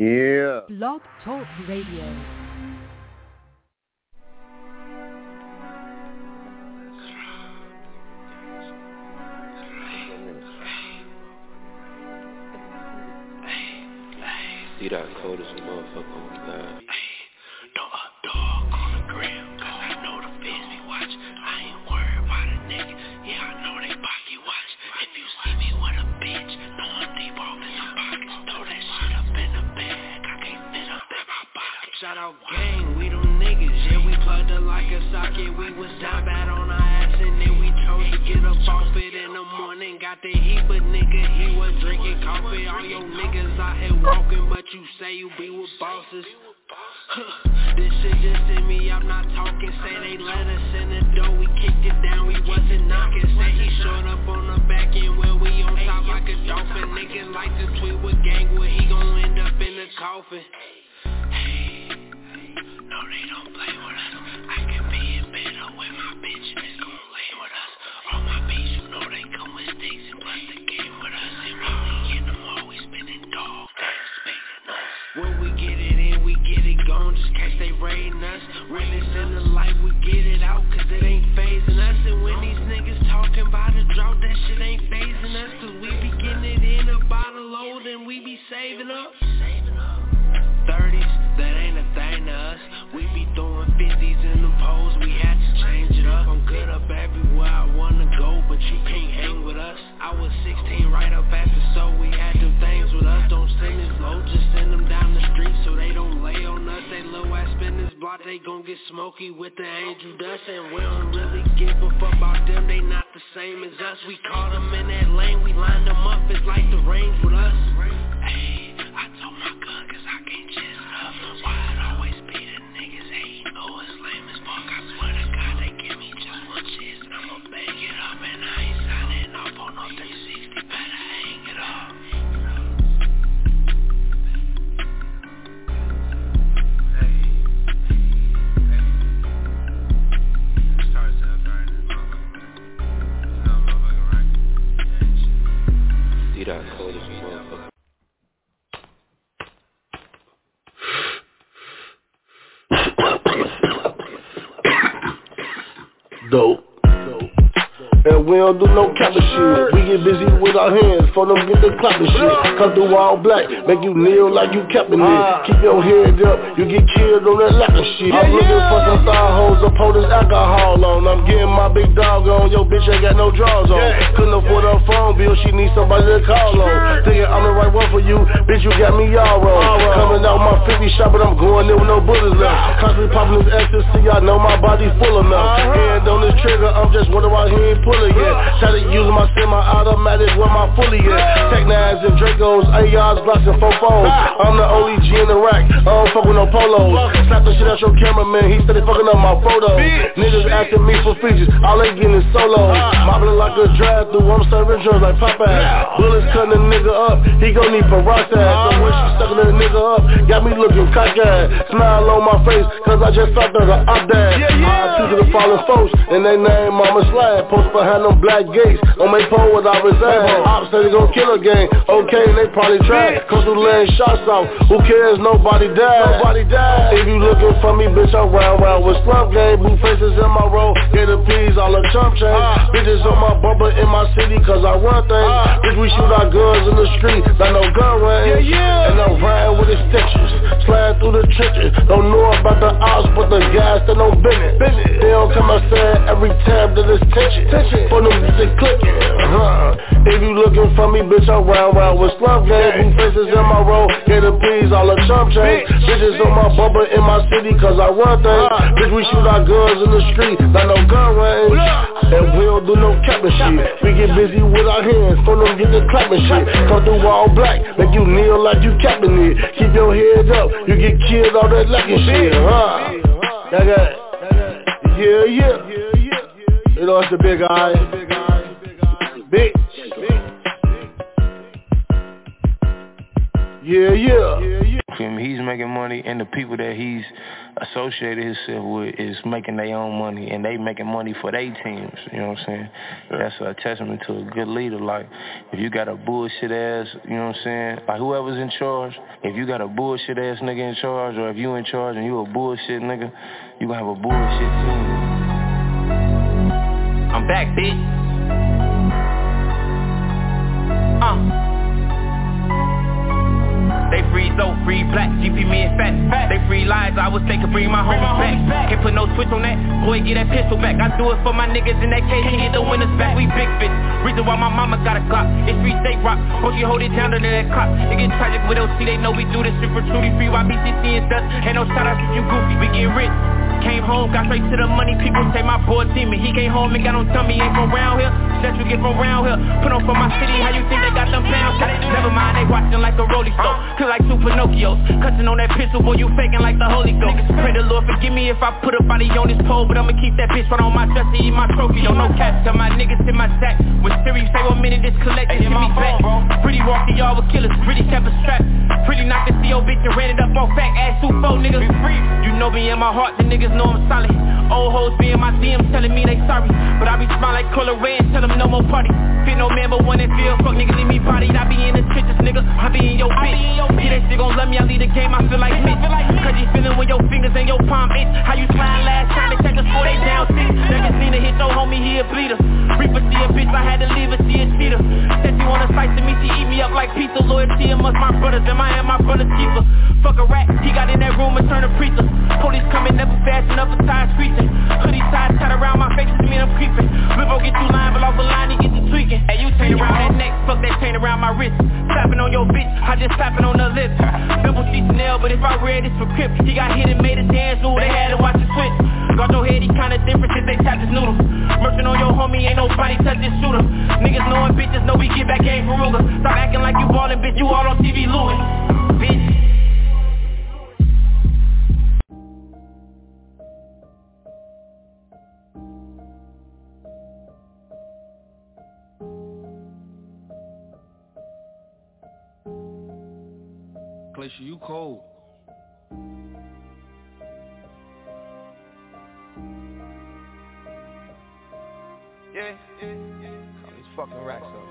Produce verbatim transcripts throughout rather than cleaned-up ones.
Yeah. Blog Talk Radio. See that cold as a motherfucker on the line. Throw a dog on the grill, cause I know the feds be watch. I ain't worried about a nigga, yeah I know they pocket watch. If you see me with a bitch, know I'm deep off in the pockets. Throw that shit up in the bag, I can't fit up in my pocket. Shout out gang, we them niggas, yeah we plugged her like a socket. We was down bad on our ass and then we chose to get up off it in the morning. Got the heat, but nigga he was drinking coffee. All your niggas out here walking, but you say you be with bosses. This shit just in me, I'm not talking. Say they let us in the door, we kicked it down, we wasn't knocking. Say he showed up on the back end where we on top like a dolphin. Niggas like to tweet with Gangwood, he gon' end up in the coffin. Hey, no they don't play with us. I can be in bed up with my bitch, it's gon' lay with us. All my beats, you know they come with sticks and plus the game with us. And when we get them always spinning dog, they expecting us. When we get it in, we get it gone, just case they raiding us. When it's in the light, we get it out, cause it ain't phasing us. And when these niggas talking about a drought, that shit ain't phasing us. Cause we be getting it in about a load and we be saving up. thirties, that ain't a thing to us. We be throwing fifties in the poles, we had to change it up. I'm good up everywhere I wanna go, but you can't hang with us. I was sixteen right up at the store, we had them things with us. Don't send this low, just send them down the street so they don't lay on us. They low ass spin this block, they gon' get smoky with the angel dust. And we don't really give a fuck about them, they not the same as us. We caught them in that lane, we lined them up, it's like the range with us. Hey, I told my gun cause I can't chase it up. Why it always be the niggas hating? Oh, it's lame as fuck, I swear to God they give me just one chance and I'ma bang it up. And I ain't signing off on no three sixty, better hang it up. See that cold as a motherfucker. Dope. And we don't do no capping shit. We get busy with our hands, for them get the clapping shit. Come through all black, make you kneel like you capping it. Keep your head up, you get killed on that lacking shit. I'm looking for some thigh hoes to pour this alcohol on. I'm getting my big dog on, your bitch ain't got no drawers on. Couldn't afford her phone bill, she needs somebody to call on. Thinking I'm the right one for you, bitch you got me all wrong. Coming out my fifty shot, but I'm going there with no bullets left. Constantly popping this ecstasy, I know my body full of mouth. Hand on this trigger, I'm just wondering why he ain't pulling yet. Started using my semi-automatic where my fully at. Tech nines and Dracos, A Rs, Glocks and Fofos. I'm the only G in the rack, I don't fuck with no polos. Slap the shit out your cameraman, he steady fucking up my photos. Niggas asking me for features, all they getting is solos. Mobbing like a drive-through, I'm serving drugs like Popeye. Bullets cutting a nigga up, he gon' need Peroxide. The way she sucking a nigga up, got me looking cockeyed. Smile on my face, cause I just felt like an op dad. I to the fallen folks, and they name Mama Slab. Post behind them black gates, on my pole what I resign. Ops say they gon' kill a gang, okay, they probably try. Come through laying shots off, who cares, nobody died. Nobody died. If you looking for me, bitch, I'm round round with slump game. Blue faces in my road, get the peas, all the chump chains. uh, Bitches on my bumper in my city, cause I run things. uh, Bitch, we shoot our guns in the street, like no gun range. Yeah, yeah. And I'm riding with extensions, sliding through the trenches. Don't know about the ops, but the guys that know business. They don't come outside every time that it's tension. For them to clicking. Uh-huh. If you looking for me, bitch, I'm round round with slump gang. Blue faces in my road, get the peas, all the chump chains. Bitches on my bumper in my city, cause I run things. uh, Bitch, we shoot our guns in the street, like no gun range. And we don't do no capping shit. We get busy with our hands, for them get the clapping shit. Come through all black, make you kneel like you capping it. Keep your head up, you get killed all that lacking shit. Huh? That guy. Yeah, yeah. You know it's the big eye. Big. Yeah, yeah. Feel me? He's making money, and the people that he's associated himself with is making their own money, and they making money for their teams. You know what I'm saying? That's a testament to a good leader. Like, if you got a bullshit ass, you know what I'm saying? Like, whoever's in charge, if you got a bullshit ass nigga in charge, or if you in charge and you a bullshit nigga, you gonna have a bullshit team. I'm back, bitch. Uh. They free so free black, G P me and fat, fat. They free lies, I wish they could bring my homies back. back Can't put no switch on that, boy get that pistol back. I do it for my niggas in that case, he get the winners back. We big bitch, reason why my mama got a clock. It's free state rock, won't you hold it down under that clock. It get tragic with O C, they know we do this shit for truly free. Why B C C and stuff, ain't no shout out if you goofy. We get rich, came home, got straight to the money. People say my boy see me, he came home and got on tummy. Ain't from round here, that you get from round here. Put on for my city, how you think they got them pounds? Never mind, they watching like a rolling stone, feel like two Pinocchios. Cutting on that pistol, boy, you faking like the Holy Ghost. Pray the Lord forgive me if I put a body on this pole, but I'ma keep that bitch right on my chest to eat my trophy. Don't no cap, tell my niggas in my sack. When Siri say one minute, this collector, give me back. Pretty walk the yard with killers, pretty kept a strap. Pretty knocked the C O bitch and ran it up on fact. Ass two four niggas, you know me in my heart, the niggas know I'm solid. Old hoes be in my D Ms telling me they sorry, but I be smile like Color Ray and tell them no more party. Fit no man but one that feel, fuck nigga leave me bodied. I be in the trenches, nigga, I be in your bitch. Yeah, that shit gon' love me, I lead the game, I feel like Mitch. Cause you feelin' when your fingers and your palm itch. How you slime last time they check the score, they down six. Never seen a hit, your homie, he a bleeder. Reaper see a bitch, I had to leave her, she a cheater. Said she wanna slice to me, she eat me up like pizza. Loyalty amongst my brothers, and I am my brother's keeper. Fuck a rat, he got in that room and turned a preacher. Police coming, never fast enough for tires screeching. Hoodie ties tied around my face, to me I'm creeping. Rivo get you lying, but off the line he get you tweaking. Hey, you chain around that neck, fuck that chain around my wrist. Slapping on your bitch, I just slapping on her lips. Double sheets Chanel, but if I read this for Crip, he got hit and made a dance, ooh, they had to watch it switch. Got your head, he kinda different since they tapped his noodle. Merchant on your homie, ain't nobody touch this shooter. Niggas knowing bitches know we get back game for Ruger. Stop acting like you ballin', bitch, you all on T V looting, bitch. Glacier, you cold. Yeah, yeah, yeah. Call these fucking racks up.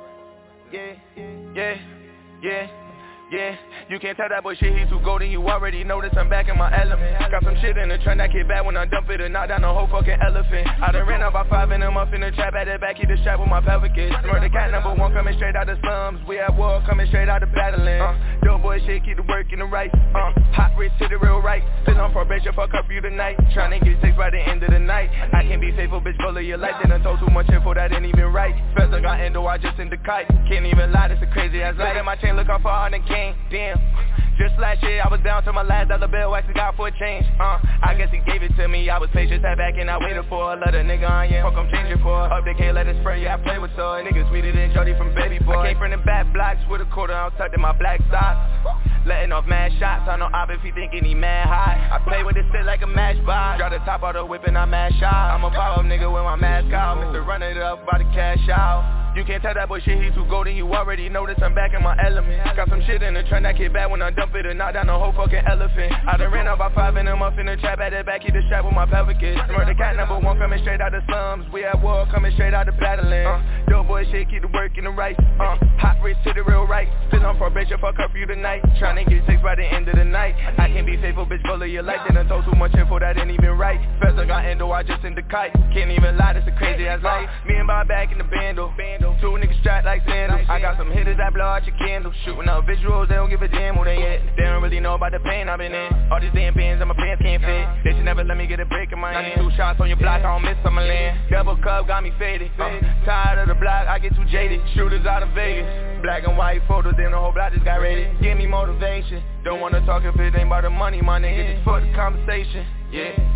Yeah, yeah, yeah. Yeah, you can't tell that boy shit, he too golden, you already notice I'm back in my element. Got some shit in the trunk that get bad when I dump it and knock down the whole fucking elephant. I done ran up by five and I'm up in the trap, at the back, he the strap with my pelvic kids. Murder cat number one coming straight out the slums, we at war coming straight out the battling. Uh, dope boy shit, keep the work in the right, uh, hot rich to the real right. Still on probation, fuck up you tonight, tryna get six by the end of the night. I can't be faithful, bitch, bully your life, then I told too much info that ain't even right. Feds got endo, I just in the kite, can't even lie, that's a crazy ass light. My chain look off for all the king. Damn, just last year I was down to my last dollar bill, actually got for a change. Uh, I guess he gave it to me, I was patient, sat back and I waited for a let a nigga on, yeah, fuck I'm changing for. Hope they can't let it spray, yeah, I play with toy. Niggas sweeter than Jody from Baby Boy. I came from the back blocks with a quarter on tucked in my black socks. Letting off mad shots, I know op if he thinking he mad high. I play with this shit like a matchbox. Draw the top out the whip and I mad shot. I'm a pop-up nigga with my mask out. Mister Run it up, about to cash out. You can't tell that boy shit, he too golden, you already notice I'm back in my element. Got some shit in the trunk that get bad when I dump it and knock down the whole fucking elephant. I done ran up by five and I'm up in the trap, at the back, he the strap with my pelvic kids. Murder cat number one coming straight out the slums, we at war coming straight out the battling. Uh, dope boy shit, keep the work in the right, uh, hot rich to the real right. Still on probation, fuck up you tonight, tryna get six by the end of the night. I can't be faithful, bitch, bully your life, then I told too much info that ain't even right. Feds got endo, I just in the kite, can't even lie, that's a crazy ass life. Me and Bob back in the bando, two niggas strapped like sandals. I got some hitters that blow out your candles, shooting up visuals, they don't give a damn who they at. They don't really know about the pain I've been in. All these damn pins and my pants can't fit. They should never let me get a break in my hand. ninety-two shots on your block, I don't miss some land. Double cup got me faded. Uh, tired of the block, I get too jaded. Shooters out of Vegas, black and white photos, then the whole block just got raided. Give me motivation. Don't wanna talk if it ain't about the money, my nigga. Just fuck the conversation. Yeah.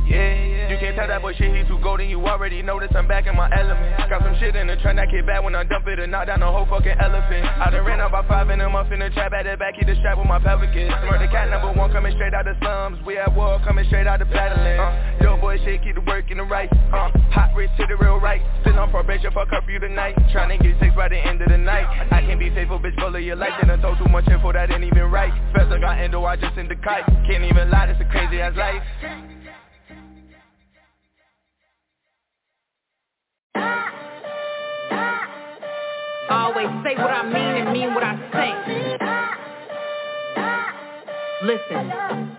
Yeah, yeah. You can't tell that boy shit, he too golden. You already notice I'm back in my element. Got some shit in the trunk that get bad when I dump it and knock down the whole fucking elephant. I done ran out by five in a month in the trap, at the back, he the strap with my pelvic kids. Murder cat number one coming straight out the slums. We at war coming straight out the paddling. Uh, yo boy shit, keep the work in the right. Uh, hot rich to the real right. Still on probation for curfew tonight. Tryna get six by the end of the night. I can't be faithful, bitch, full of your life. Then I told too much info that ain't even right. Festa got endo, I just sent the kite. Can't even lie, this a crazy ass life. I always say what I mean and mean what I say. Listen.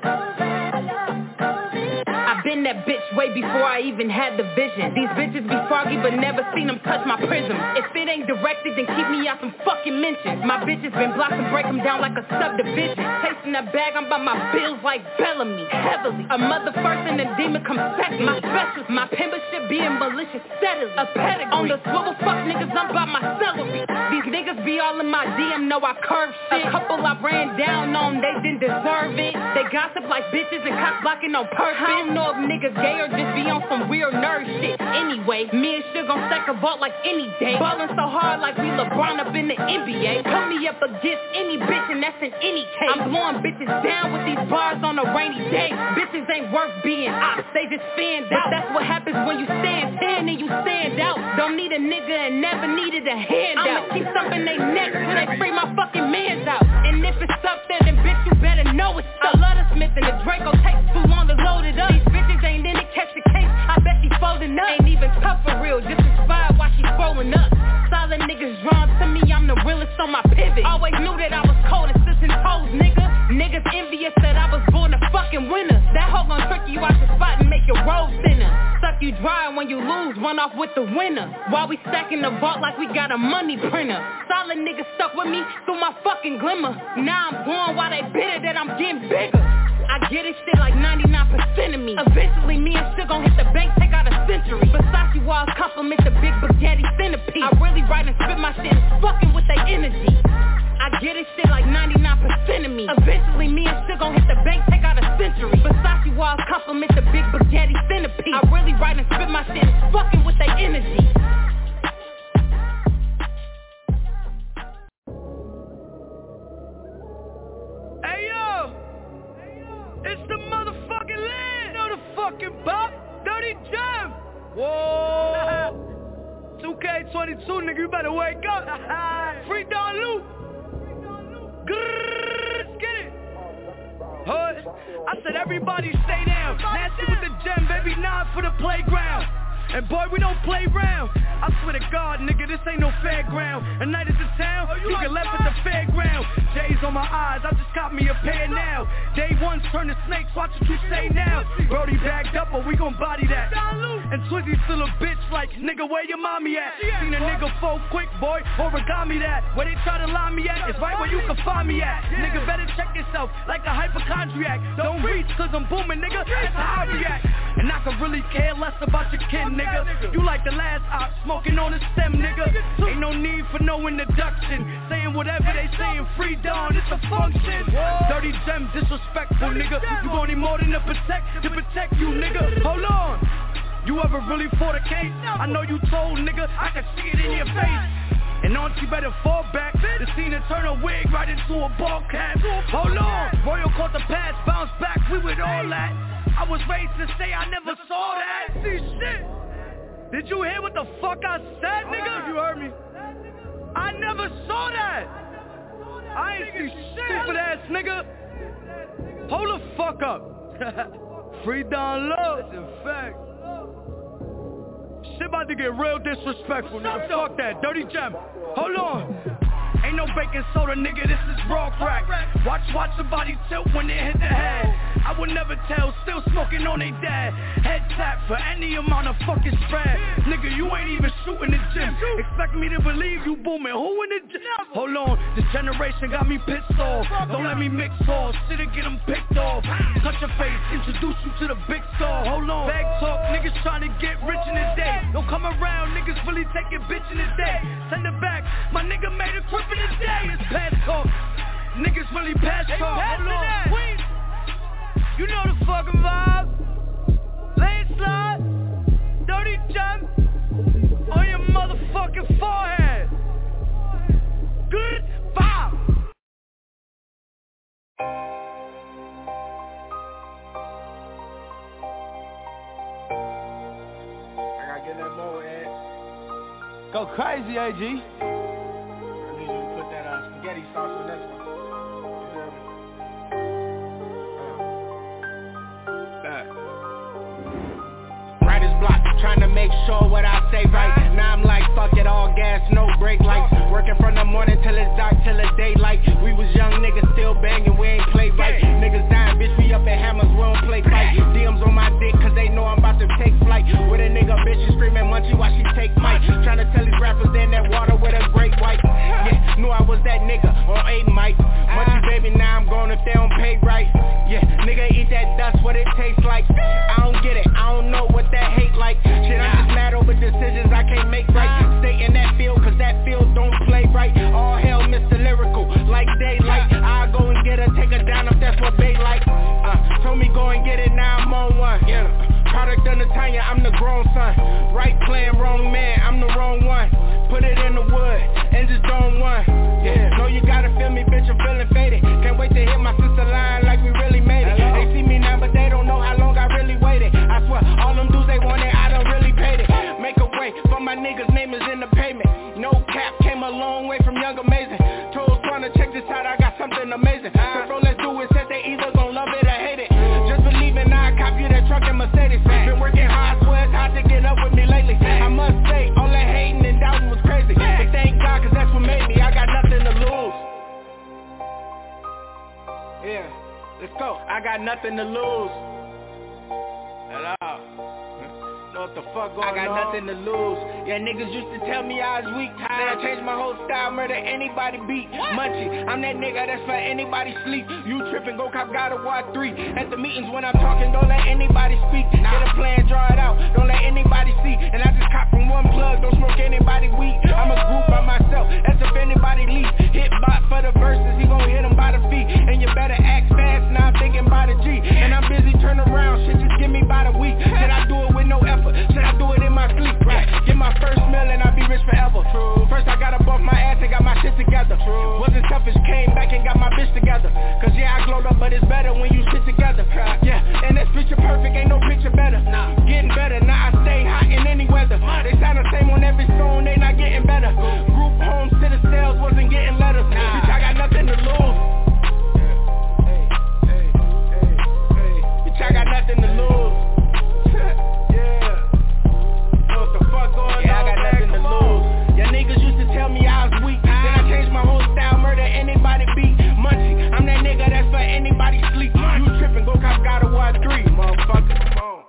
I've been that bitch way before I even had the vision. These bitches be foggy but never seen them touch my prism. If it ain't directed, then keep me out some fucking mentions. My bitches been blocked and break them down like a subdivision. Tasting that bag, I'm by my bills like Bellamy. Heavily, a mother first and a demon come second. My special, my membership being malicious steadily. A pedigree, on the swivel, fuck niggas, I'm by my celery. These niggas be all in my D M, know I curve shit. A couple I ran down on, they didn't deserve it. They gossip like bitches and cock blocking on purpose. I don't know if niggas gay or just be on some weird nerd shit. Anyway, me and Suge gon' stack a vault like any day. Ballin' so hard like we LeBron up in the N B A. Put me up against any bitch and that's in any case. I'm blowing bitches down with these bars on a rainy day. Bitches ain't worth being ops, they just stand out. That's what happens when you stand ten and you stand out. Don't need a nigga and never needed a handout. I'ma keep thumping they necks till they free my fucking mans out. And if it's up there, then bitch you better know it's up. I love the Smith and the Draco, takes too long to load it up. These bitches ain't in it, catch the case, I bet she folding up. Ain't even tough for real, just inspired while she scrolling up. Solid niggas drawn to me, I'm the realest on my pivot. Always knew that I was cold, assistant toes, nigga. Niggas envious that I was born a fucking winner. That hoe gon' trick you out the spot and make your road thinner. Suck you dry and when you lose, run off with the winner. While we stacking the vault like we got a money printer. Solid niggas stuck with me through my fucking glimmer. Now I'm going while they bitter that I'm getting bigger. I get this shit like ninety-nine percent of me. Eventually me and Suge gon' hit the bank, take out a century. Versace walls compliment the big spaghetti centipede. I really write and spit my shit, fucking with their energy. I get this shit like ninety-nine percent of me. Eventually me and Suge gon' hit the bank, take out a century. Versace walls compliment the big spaghetti centipede. I really write and spit my shit, fucking with their energy. Hey yo! It's the motherfucking land! You know the fucking bop? Dirty Jam! Whoa! two K twenty-two, nigga, you better wake up! Free Don Luke! Grrrr, get it! Hood. I said everybody stay down. Nasty with the gem, baby, nine for the playground. And boy, we don't play round. I swear to God, nigga, this ain't no fairground. A night at the town, oh, you, you get left at the fairground. J's on my eyes, I just got me a pair now. Day one's turn to snakes, watch what you say now. Brody bagged up, but we gon' body that. And Twizzy's still a bitch like, nigga, where your mommy at? Seen a nigga fold quick, boy, origami that. Where they try to lie me at, it's right where you can find me at. Nigga, better check yourself like a hypochondriac. Don't reach, cause I'm booming, nigga, that's how I react. And I can really care less about your kin, nigga. You like the last op, smoking on the stem, nigga. Ain't no need for no introduction. Saying whatever they saying, free dawn, it's a function. Dirty Gem, disrespectful, nigga. You gon' need more than to protect, to protect you, nigga. Hold on. You ever really fought a case? I know you told, nigga, I can see it in your face. And auntie better fall back. The scene to turn a wig right into a ball cap. Hold on. Royal caught the pass, bounce back, we with all that. I was raised to say I never saw that. See shit. Did you hear what the fuck I said, nigga? You heard me. I never saw that. I ain't see stupid ass nigga. Hold the fuck up. Free Don Low. That's a fact. Shit about to get real disrespectful, nigga. Fuck that. Dirty Gem. Hold on. Ain't no baking soda, nigga, this is raw crack. Watch, watch the body tilt when it hit the head. I would never tell, still smoking on they dad. Head tap for any amount of fucking spread. Nigga, you ain't even shooting the gym. Expect me to believe you booming, who in the gym? Hold on, this generation got me pissed off. Don't let me mix off, shit'll get them picked off. Touch your face, introduce you to the big star. Hold on, bag talk, niggas trying to get rich in the day. Don't come around, niggas really take your bitch in the day. Send it back, my nigga made a crip in the day. It's past talk, niggas really past talk. Hold on, you know the fucking vibe. Lay Go crazy, A G. I need you to put that uh, spaghetti sauce on next one. Writer's block, trying to make sure what I say right. Now I'm like, fuck it, all gas, no brake lights. Working from the morning till it's dark, till it's daylight. We was young niggas still banging, we ain't play right. Niggas dying, bitch, we up at Hammers, we don't play fight. D Ms on my dick, cause they know I'm about to take flight. With a nigga, bitch, she screaming munchie while she take mic. Trying to tell these rappers they in that water with a great white. Yeah, knew I was that nigga on eight mic. Munchie baby, now I'm gone if they don't pay right. Yeah, nigga, eat that dust, what it tastes like. I don't get it, I don't know what that hate like. Shit, I'm just mad over decisions I can't make right. Stay in that field, cause that field don't play right. All hell, Mister Lyrical, like daylight. I go and get her, take her down if that's what they like. Uh, told me go and get it, now I'm on one. Yeah, product of Natanya, I'm the grown son. Right plan, wrong man, I'm the wrong one. Put it in the wood, and just don't one. Yeah, know you gotta feel me, bitch, I'm feeling faded. Can't wait to hit my sister line like we really made it. They see me now, but they don't know how long I really waited. I swear, all them dudes they wanted, I done really paid it. Make a way for my niggas, name is in the payment. No cap, came a long way from Young Amazing. Told trying to check this out, I got something amazing. Control, let's do it, said they either gon' love it or hate it. Just believe it, now I cop you that truck and Mercedes. Been working hard, swear it's hard to get up with me lately. I must say, all that hating and doubting was crazy. But thank God, cause that's what made me, I got nothing to lose. Yeah, let's go. I got nothing to lose. Hello. Know what the fuck going on? I got on? nothing to lose. Yeah, niggas used to tell me I was weak. Then I changed my whole style, murder anybody beat. What? Munchie, I'm that nigga that's for anybody sleep. You trippin', go cop God of War three. At the meetings when I'm talking, don't let anybody speak. Nah. Get a plan, draw it out, don't let anybody see. And I just cop from one plug, don't smoke anybody weed. I'm a group by myself, that's if anybody leave. Hit bot for the verses, he gon' hit him by the feet. And you better act fast, now I'm thinking by the G. And I'm busy, turn around, shit just give me by the week. Should I do it with no effort? Should I do it in my sleep? Right. Get my first meal and I'll be rich forever. True. First I gotta bump my ass and got my shit together. True. Wasn't selfish, came back and got my bitch together. Cause yeah, I glowed up, but it's better when you sit together. Yeah, and this picture perfect, ain't no picture better. Nah. Getting better, now I stay hot in any weather. They sound the same on every song, they not getting better. Group home to the sales, wasn't getting letters. Nah. Bitch, I got nothing to lose. Hey, hey, hey, hey. Bitch, I got nothing to lose. Tell me I was weak, then I changed my whole style, murder anybody beat. Munchie, I'm that nigga that's for anybody sleep. You trippin', go cop God of War three, motherfucker. Come on.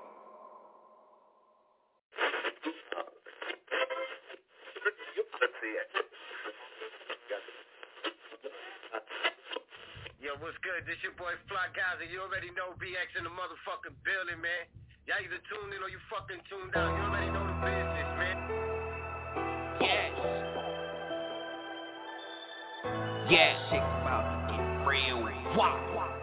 Yo, what's good? This your boy Fly Gaza. You already know B X in the motherfucking building, man. Y'all either tuned in or you fucking tuned out. You already know the business, man. Yes. Yeah, shit about to get real. Wow.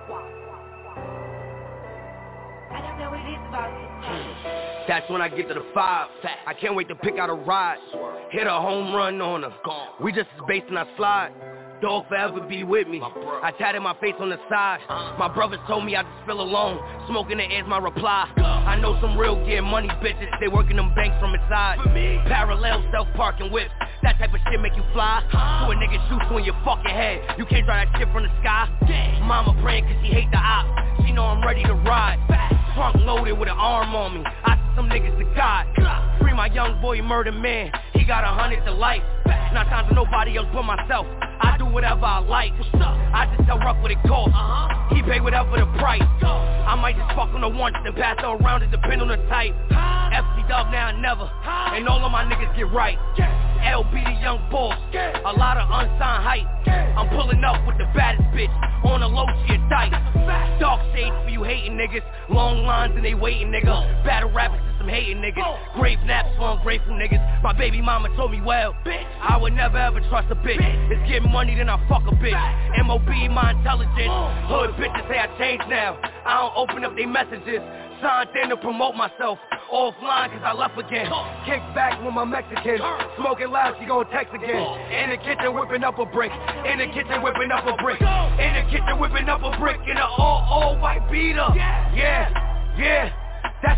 I don't know what it is about you. That's when I get to the five. I can't wait to pick out a ride. Hit a home run on her. We just as based and I slide. Dog forever be with me. I tatted my face on the side. My brothers told me I just feel alone. Smoking the air's my reply. I know some real get money bitches. They working them banks from inside. Parallel self-parking whips. That type of shit make you fly. So a nigga shoots you in your fucking head. You can't drive that shit from the sky. Mama praying cause she hate the op. She know I'm ready to ride. Trunk loaded with an arm on me. I see some niggas to God. Free my young boy murder man. He got a hundred to life. Not time for nobody else but myself. I do whatever I like. I just tell Ruff what it costs. He pay whatever the price. I might just fuck on the once and pass her around. It depend on the type. F C Dub now and never. And all of my niggas get right. L B the young boss. A lot of unsigned hype. I'm pulling up with the baddest bitch. On the low she a tight. Dark shades for you hating niggas. Long lines and they waiting niggas. Battle rappers and some hating niggas. Grave naps for ungrateful niggas. My baby mama told me well. I would never ever trust a bitch. It's getting money then I fuck a bitch. M O B my intelligence. Hood bitches say I changed now. I don't open up they messages. Signed in to promote myself. Offline cause I left again. Kick back with my Mexican. Smoking loud, she gon' text again. In the kitchen whipping up a brick. In the kitchen whipping up a brick. In the kitchen whipping up a brick. In a all, all white beater. Yeah, yeah. That's when I get to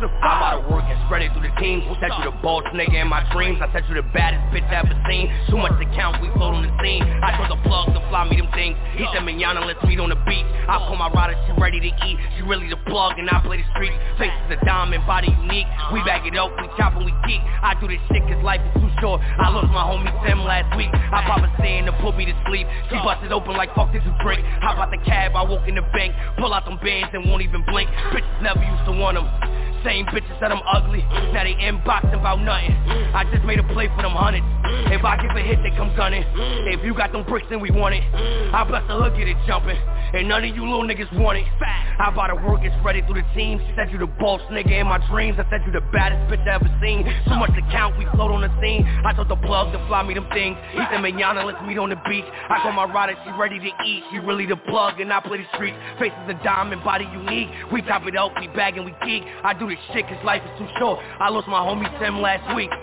to the I bought to work and spread it through the teams. Said you the boss nigga in my dreams. I said you the baddest bitch I ever seen. Too much to count, we float on the scene. I told the plug to fly me them things. He said manana, let's meet on the beach. I pull my rider, she ready to eat. She really the plug and I play the streets. Face is a diamond, body unique. We bag it up, we chop and we geek. I do this shit cause life is too short. I lost my homie Tim last week. I pop a saying to put me to sleep. She busted open like fuck did you drink. Hop out the cab, I walk in the bank. Pull out them bands and won't even blink. Bitches never used to want them. Same bitches said I'm ugly. Now they inboxing about nothing. I just made a play for them hundreds. If I give a hit, they come gunning. If you got them bricks, then we want it. I bless the hood, get it jumping. And none of you little niggas want it. I bought to work and spread it through the team. Said you the boss nigga in my dreams. I said you the baddest bitch I ever seen. Too much to count, we float on the scene. I told the plug to fly me them things. He said manana, let's meet on the beach. I call my rider, she ready to eat. She really the plug and I play the streets. Face is a diamond, body unique. We top it up, we bag and we geek. I do this shit cause life is too short. I lost my homie Tim last week.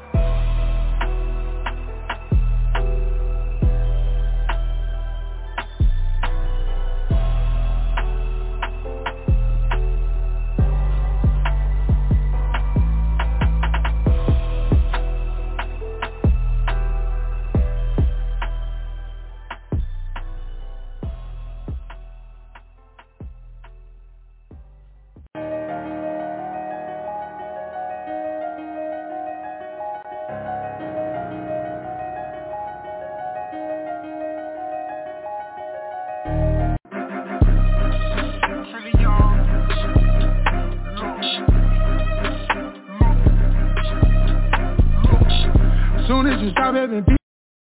Soon as you stop having people.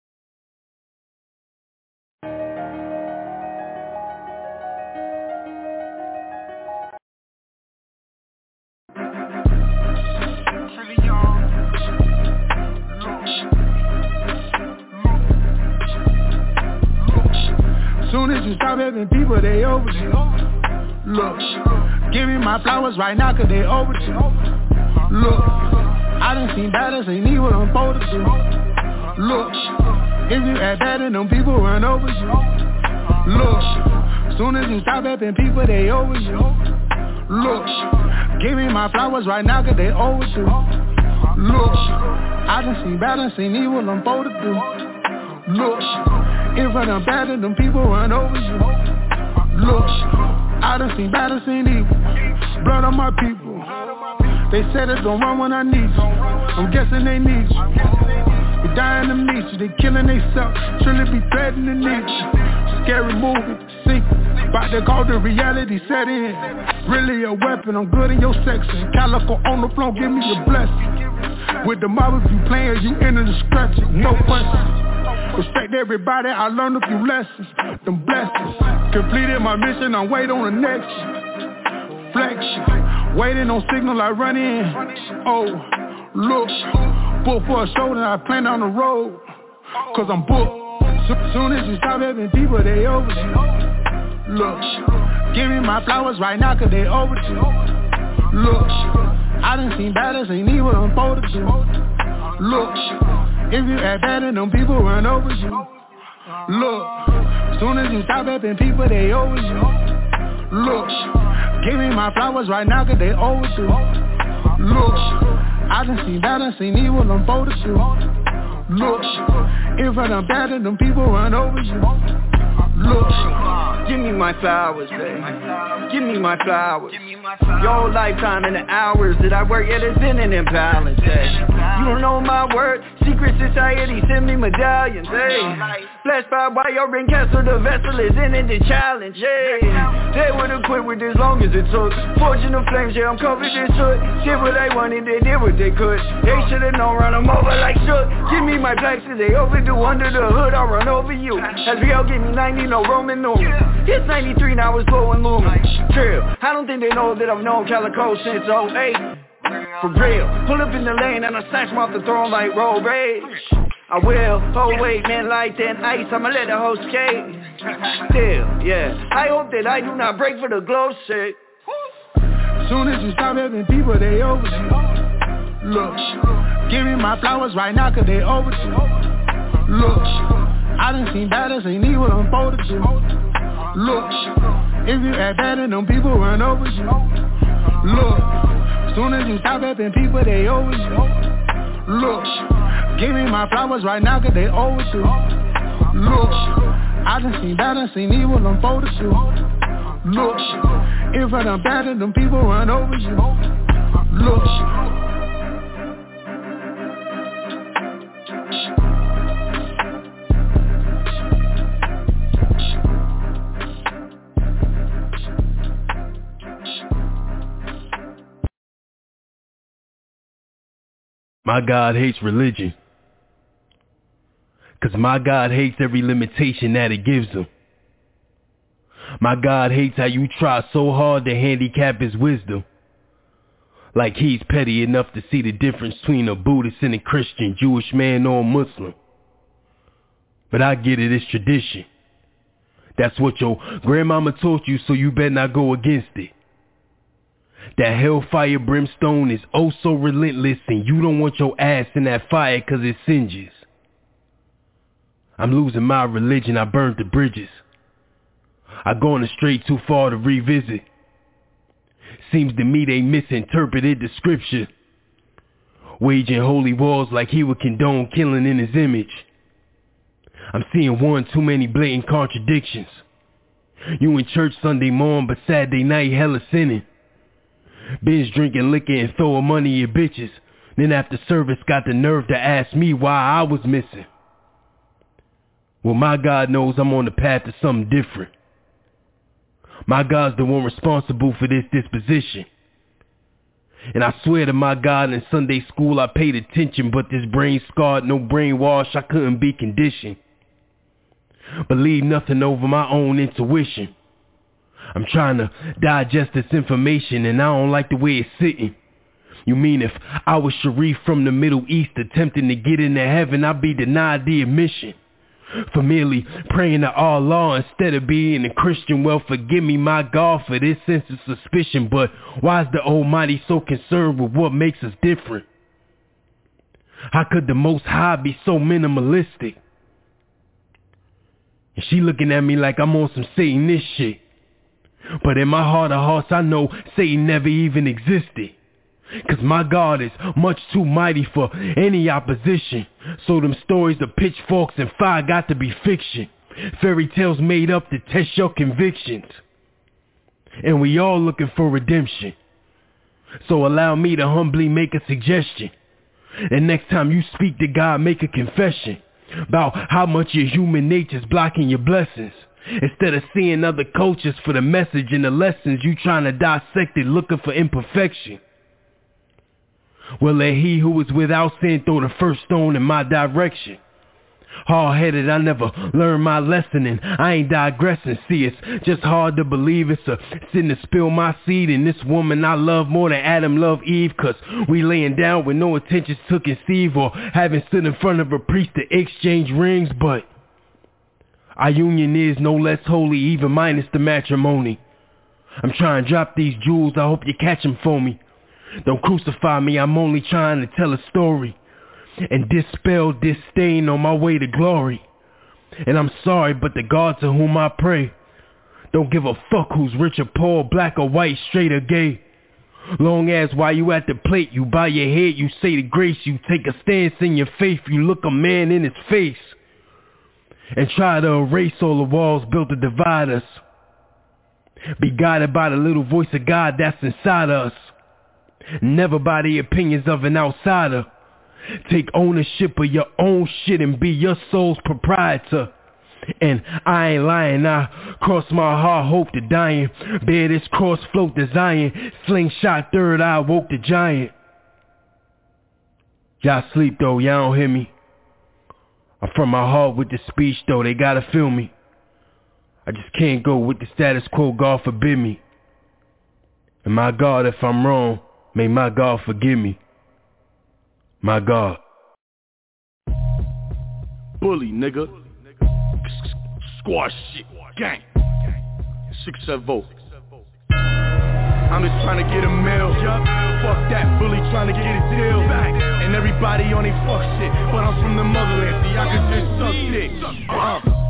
Soon as you stop having people, they over you. Look, give me my flowers right now cause they over you. Look, I done seen battles, ain't need what I'm supposed to do. Look, if you act bad and them people run over you. Look, soon as you stop helping people, they over you. Look, give me my flowers right now cause they overdue. Look, I done seen battles, ain't need what I'm supposed to do. Look, if I done bad and them people run over you. Look, I done seen battles, ain't evil. Blood on my people. They said it's gon' run when I need you. I'm guessing they need you. They dying to meet you. They killing theyself. Truly be threatening to need you. Scary movie, secret. About to call the reality set in. Really a weapon. I'm good in your section. Calico on the floor, give me your blessing. With the mob, if you playing, you enter the scratching. No question. Respect everybody. I learned a few lessons. Them blessings. Completed my mission. I'm waiting on the next flex. Waiting on signal, I run in. Oh, look, booked for a show, then I plan on the road. Cause I'm booked. So, soon as you stop having people, they over you. Look, give me my flowers right now cause they over you. Look, I done seen battles, ain't need what I'm supposed to do. Look, if you act bad and them people run over you. Look, soon as you stop helping people, they over you. Look, give me my flowers right now cause they overdue. Look, I done seen that, I seen evil, I'm supposed to do. Look, if I done bad and them people run over you. Look, give me my flowers, babe. Give me my flowers. Your whole lifetime and the hours that I work, yeah, there's been an imbalance, hey. You don't know my word, secret society send me medallions, hey. Blessed by why your ring castle, the vessel is in it, the challenge, hey. They would've quit with as long as it took. Fortune of flames, yeah, I'm covered in soot. Did what they wanted, they did what they could. They should've known, run them over like shook. Give me my blacks cause they overdue. Under the hood, I'll run over you. S B L give me ninety, no Roman numerals. It's ninety-three, now it's blowing lumen. Trill, I don't think they know that I've known Calico since oh eight. For real, pull up in the lane and I snatch him off the throne like road rage. I will, oh wait, man, like that ice, I'ma let the host skate. Still, yeah, I hope that I do not break for the glow shit. Soon as you stop having people, they over you. Look, give me my flowers right now cause they over you. Look, I done seen battles, ain't need what I'm supposed to do. Look, if you act bad and them people run over you. Look, Soon as you stop helping people, they over you. Look, give me my flowers right now, cause they overdue. Look, I done seen bad, I seen evil unfold to you. Look, if I done bad, them people run over you. Look. My God hates religion, cause my God hates every limitation that it gives him. My God hates how you try so hard to handicap his wisdom, like he's petty enough to see the difference between a Buddhist and a Christian, Jewish man or a Muslim. But I get it, it's tradition. That's what your grandmama taught you, so you better not go against it. That hellfire brimstone is oh so relentless, and you don't want your ass in that fire cause it singes. I'm losing my religion, I burned the bridges. I gone astray too far to revisit. Seems to me they misinterpreted the scripture, waging holy wars like he would condone killing in his image. I'm seeing one too many blatant contradictions. You in church Sunday morning, but Saturday night hella sinning. Binge drinking liquor and throwing money at bitches. Then after service got the nerve to ask me why I was missing. Well, my God knows I'm on the path to something different. My God's the one responsible for this disposition. And I swear to my God, in Sunday school I paid attention, but this brain scarred, no brainwash, I couldn't be conditioned. Believe nothing over my own intuition. I'm trying to digest this information and I don't like the way it's sitting. You mean if I was Sharif from the Middle East attempting to get into heaven, I'd be denied the admission? For merely praying to Allah instead of being a Christian? Well, forgive me, my God, for this sense of suspicion, but why is the Almighty so concerned with what makes us different? How could the Most High be so minimalistic? And she looking at me like I'm on some Satanist shit. But in my heart of hearts, I know Satan never even existed. Cause my God is much too mighty for any opposition. So them stories of pitchforks and fire got to be fiction. Fairy tales made up to test your convictions. And we all looking for redemption. So allow me to humbly make a suggestion. And next time you speak to God, make a confession about how much your human nature's blocking your blessings. Instead of seeing other cultures for the message and the lessons, you trying to dissect it looking for imperfection. Well, let he who is without sin throw the first stone in my direction. Hard-headed, I never learned my lesson, and I ain't digressing. See, it's just hard to believe it's a sin to spill my seed in this woman I love more than Adam loved Eve. Cause we laying down with no intentions to conceive, or having stood in front of a priest to exchange rings. But our union is no less holy, even minus the matrimony. I'm trying to drop these jewels, I hope you catch them for me. Don't crucify me, I'm only trying to tell a story and dispel disdain on my way to glory. And I'm sorry, but the God to whom I pray don't give a fuck who's rich or poor, black or white, straight or gay. Long as while you at the plate, you bow your head, you say the grace, you take a stance in your faith, you look a man in his face and try to erase all the walls built to divide us. Be guided by the little voice of God that's inside us, never by the opinions of an outsider. Take ownership of your own shit and be your soul's proprietor. And I ain't lying, I cross my heart, hope to dying. Bear this cross, float to Zion. Slingshot third eye, woke the giant. Y'all sleep though, y'all don't hear me. I'm from my heart with the speech though, they gotta feel me. I just can't go with the status quo, God forbid me. And my God, if I'm wrong, may my God forgive me. My God. Bully, nigga. Squash shit. Gang. Six seven vote. I'm just trying to get a meal. Fuck that bully trying to get his deal back. And everybody on they fuck shit. But I'm from the motherland, see I can just suck dick. Uh.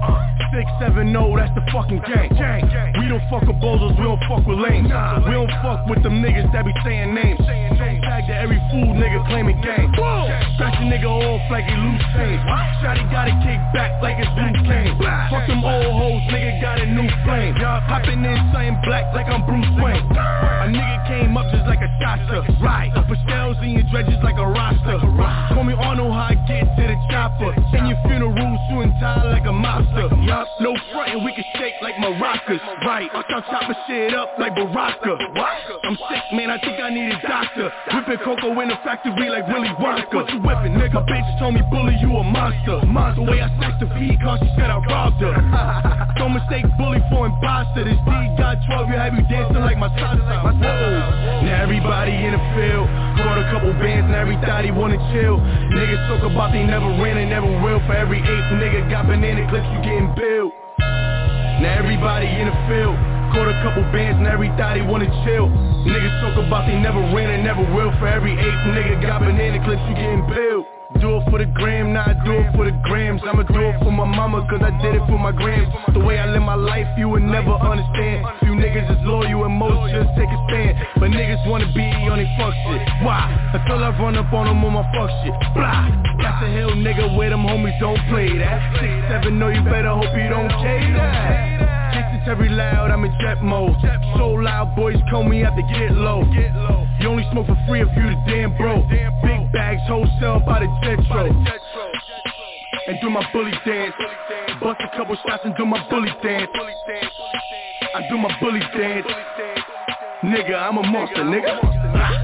six seven oh, that's the fucking gang. We don't fuck with bozos, we don't fuck with lames. We don't fuck with them niggas that be saying names. Tag to every fool nigga claiming gang. Scratch a nigga off like he loose change. Shotty got it kicked back like it's blue cane. Fuck them old hoes, nigga got a new flame. Hopping in something black like I'm Bruce Wayne. A nigga came up just like a Shasta. Right. Put shells in your dredges like a roster. Call me Arnold how I get to the chopper. In your funeral, suing tie like a mobster. Yup, no frontin', we can shake like maracas. Right, I start chopping shit up like Baraka. I'm sick, man, I think I need a doctor. Whipping cocoa in the factory like Willy Wonka. What you whipping, nigga? Bitch told me, bully, you a monster. Monster. The way I snatched the V cause she said I robbed her. Don't mistake bully for imposter. This D got twelve, you have you dancing like my salsa. Now everybody in the field caught a couple bands and every thought he wanna chill. Niggas talk about they never ran and never will. For every eighth nigga got banana clips, you getting billed. Now everybody in the field caught a couple bands and every thought he wanna chill. Niggas talk about they never ran and never will. For every eighth nigga got banana clips, you getting billed. Do it for the gram, nah, I do it for the grams. I'ma do it for my mama, cause I did it for my grams. The way I live my life, you would never understand. Few niggas is loyal and most just take a stand. But niggas wanna be on they fuck shit. Why? Until I run up on them on my fuck shit. Blah! That's a hill nigga where them homies don't play that. Six seven, no, you better hope you don't K that. Very loud, I'm in jet mode. So loud, boys call me have to get low. You only smoke for free if you the damn bro. Big bags, wholesale by the Jetro. And do my bully dance. Bust a couple shots and do my bully dance. I do my bully dance. Nigga, I'm a monster, nigga.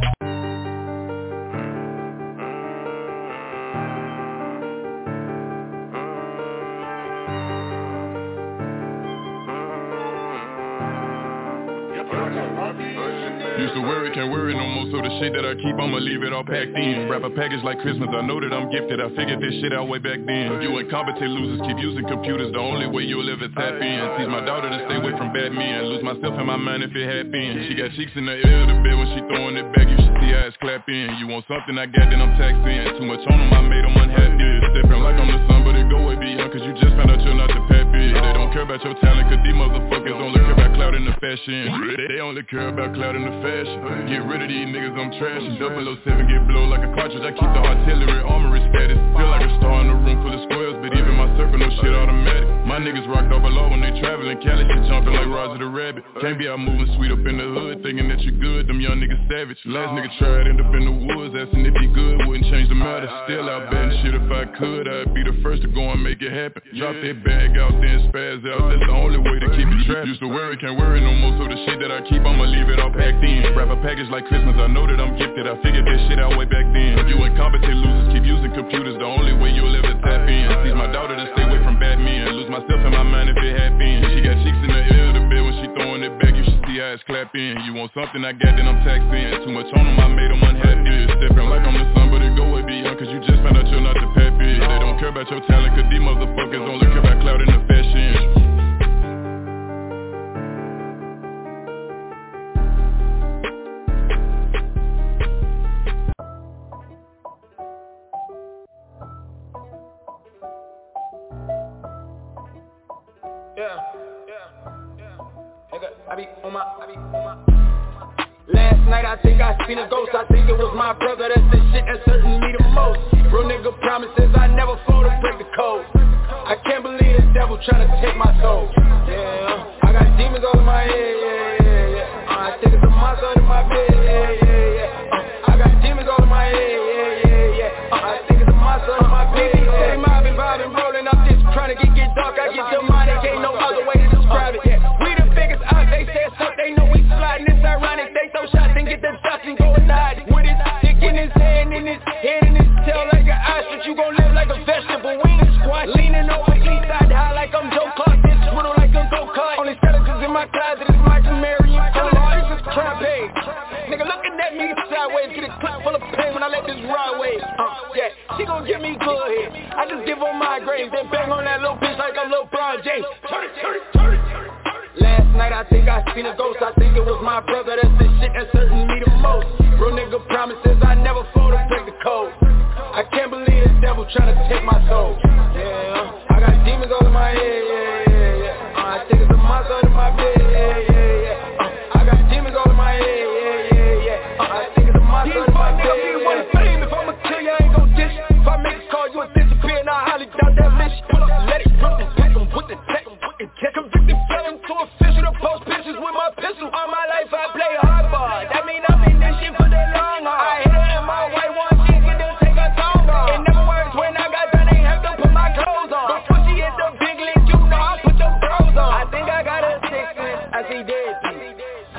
Used to worry, can't worry no more, so the shit that I keep, I'ma leave it all packed in. Wrap a package like Christmas, I know that I'm gifted, I figured this shit out way back then. You incompetent losers keep using computers, the only way you'll ever tap in. Teach my daughter to stay away from bad men, lose myself in my mind if it had been. She got cheeks in the air of the bed when she throwing it back, you should see how it's clapping. You want something I got, then I'm taxing. Too much on them, I made them unhappy. Stepping like I'm the son, but it go way beyond, cause you just found out you're not the pappy. They don't care about your talent, cause these motherfuckers only care about clout in the fashion. They only care about clout in the fashion. Get rid of these niggas, I'm trashing. double oh seven get blow like a cartridge. I keep the artillery armory status. Feel like a star in a room full of squares, but even my circle, no shit automatic. My niggas rocked off a low when they traveling. Cali shit jumping like Roger the Rabbit. Can't be out moving sweet up in the hood, thinking that you good. Them young niggas savage. Last nigga tried, end up in the woods, asking if he good, wouldn't change the matter. Still out betting shit, if I could, I'd be the first to go and make it happen. Drop that bag out, then spaz out. That's the only way to keep it trapped. Used to worry, can't worry no more, so the shit that I keep, I'ma leave it all packed in. Wrap a package like Christmas, I know that I'm gifted, I figured this shit out way back then. You incompetent losers keep using computers, the only way you'll ever tap in. Teach my daughter to stay away from bad men, lose myself in my mind if it had been. She got cheeks in the air of the bed when she throwing it back, you should see how it's clapping. You want something I got, then I'm taxing. Too much on them, I made them unhappy. Stepping like I'm the son, but it go way beyond, cause you just found out you're not the pappy. They don't care about your talent, cause these motherfuckers only care about clout in the fashion. Yeah, yeah, yeah. Nigga, I be on my, I be on my. Last night I think I seen a ghost. I think it was my brother. That's the shit that certain me the most. Real nigga promises I never fall to break the code. I can't believe the devil tryna take my soul. Yeah, I got demons over my head. Yeah, yeah, yeah. Uh, I think it's a monster in my bed. Yeah, yeah, yeah. Uh, I got demons over my head. Yeah, yeah, yeah. Uh, I think it's a monster in my bed. Hey, mobbing, vibing, rolling up this, trying to get get dark. I get demonic. Ain't no other way to describe it. Yeah, we the biggest out. They say it's up. They know we sliding. It's ironic. They throw shots and get them shots and go and hide it. With his dick in his hand, in his head, in his tail like an ostrich. You gon' live like a vegetable. We ain't squash. Leaning over east side high like I'm Joe Clark. This riddle like a go-kart. Only skeletons in my closet. It's Michael Mary and Cole. This is crap page. Nigga looking at me sideways. Get a clip full of pain when I let this ride wave. Uh, yeah, she gon' give me good head. I just give her migraines. Then bang on that little bitch like I'm LeBron James. Turn it, turn it, turn it, turn it. Last night I think I seen a ghost. I think it was my brother. That's the shit that certain me the most. Real nigga promises I never fall to break the code. I can't believe the devil tryna take my soul. Yeah, I got demons over my head. Yeah, yeah,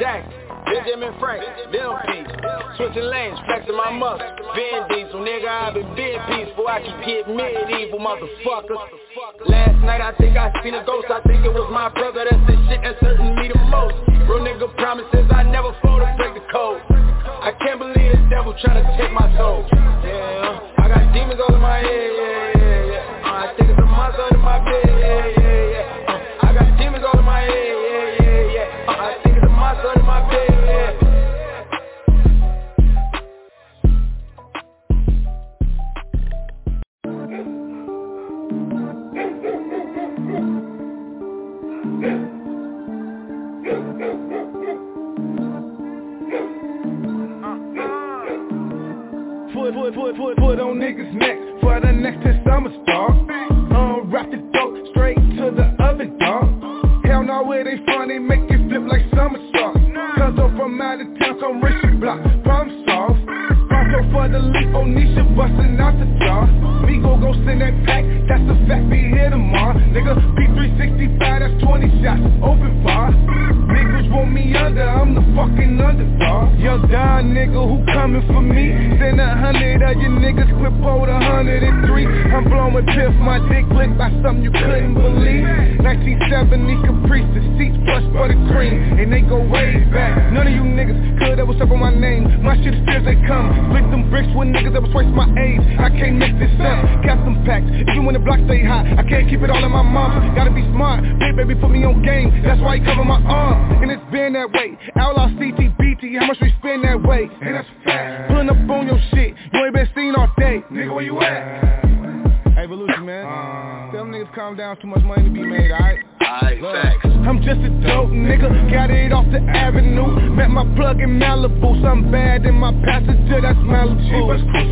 Jackson, Benjamin Frank, them peace. Switching lanes, flexing my muscle. Vin Diesel, nigga, I been being peaceful. I can get medieval, motherfuckers. Last night I think I seen a ghost. I think it was my brother. That's the shit that's hurting me the most. Real nigga promises I never fall to break the code. I can't believe the devil trying to take my soul. Yeah, I got demons all in my head. Yeah, yeah, yeah. Uh, I think it's a monster in my bed. Yeah, yeah, yeah. Uh, I got demons all in my head. Yeah, yeah, yeah. Uh, I think it's a monster in my bed. Yeah. Put, put, put, put, put on niggas' neck for the next ten summer star. Unwrap the dope straight to the oven, dog. Hell no, where they from, they make it flip like somersaults. Cause I'm from out of town, come rich and block, problem solved. Pronto for the leap, Onisha bustin' out the jaw. Me go go send that pack, that's a fact, be here tomorrow. Nigga, P three sixty-five, that's twenty shots, open bar. Niggas want me under, I'm the fucking underdog. Young Don nigga who coming for me. Send a hundred of you niggas, clip hold a hundred and three. I'm blowing piff, my dick licked by something you couldn't believe. Nineteen seventy Caprice, the seats plush for the cream, and they go way back. None of you niggas could ever suck on my name. My shit is fierce, they come. Split them bricks with niggas that was twice my age. I can't mix this up, got some packs. Even when the block stay hot, I can't keep it all in my mama. Gotta be smart, big baby put me on game. That's why he cover my arm, and it's been that way. Outlaw C T B T, how much we spend that way? And that's fast. Pulling up on your shit, you ain't been seen all day. Nigga, where you at? Hey, Volusia, man. Uh, Tell them niggas calm down, too much money to be made, alright? Alright, facts. I'm just a dope nigga, got it off the avenue. Met my plug in Malibu, something bad in my passenger, that's Malibu.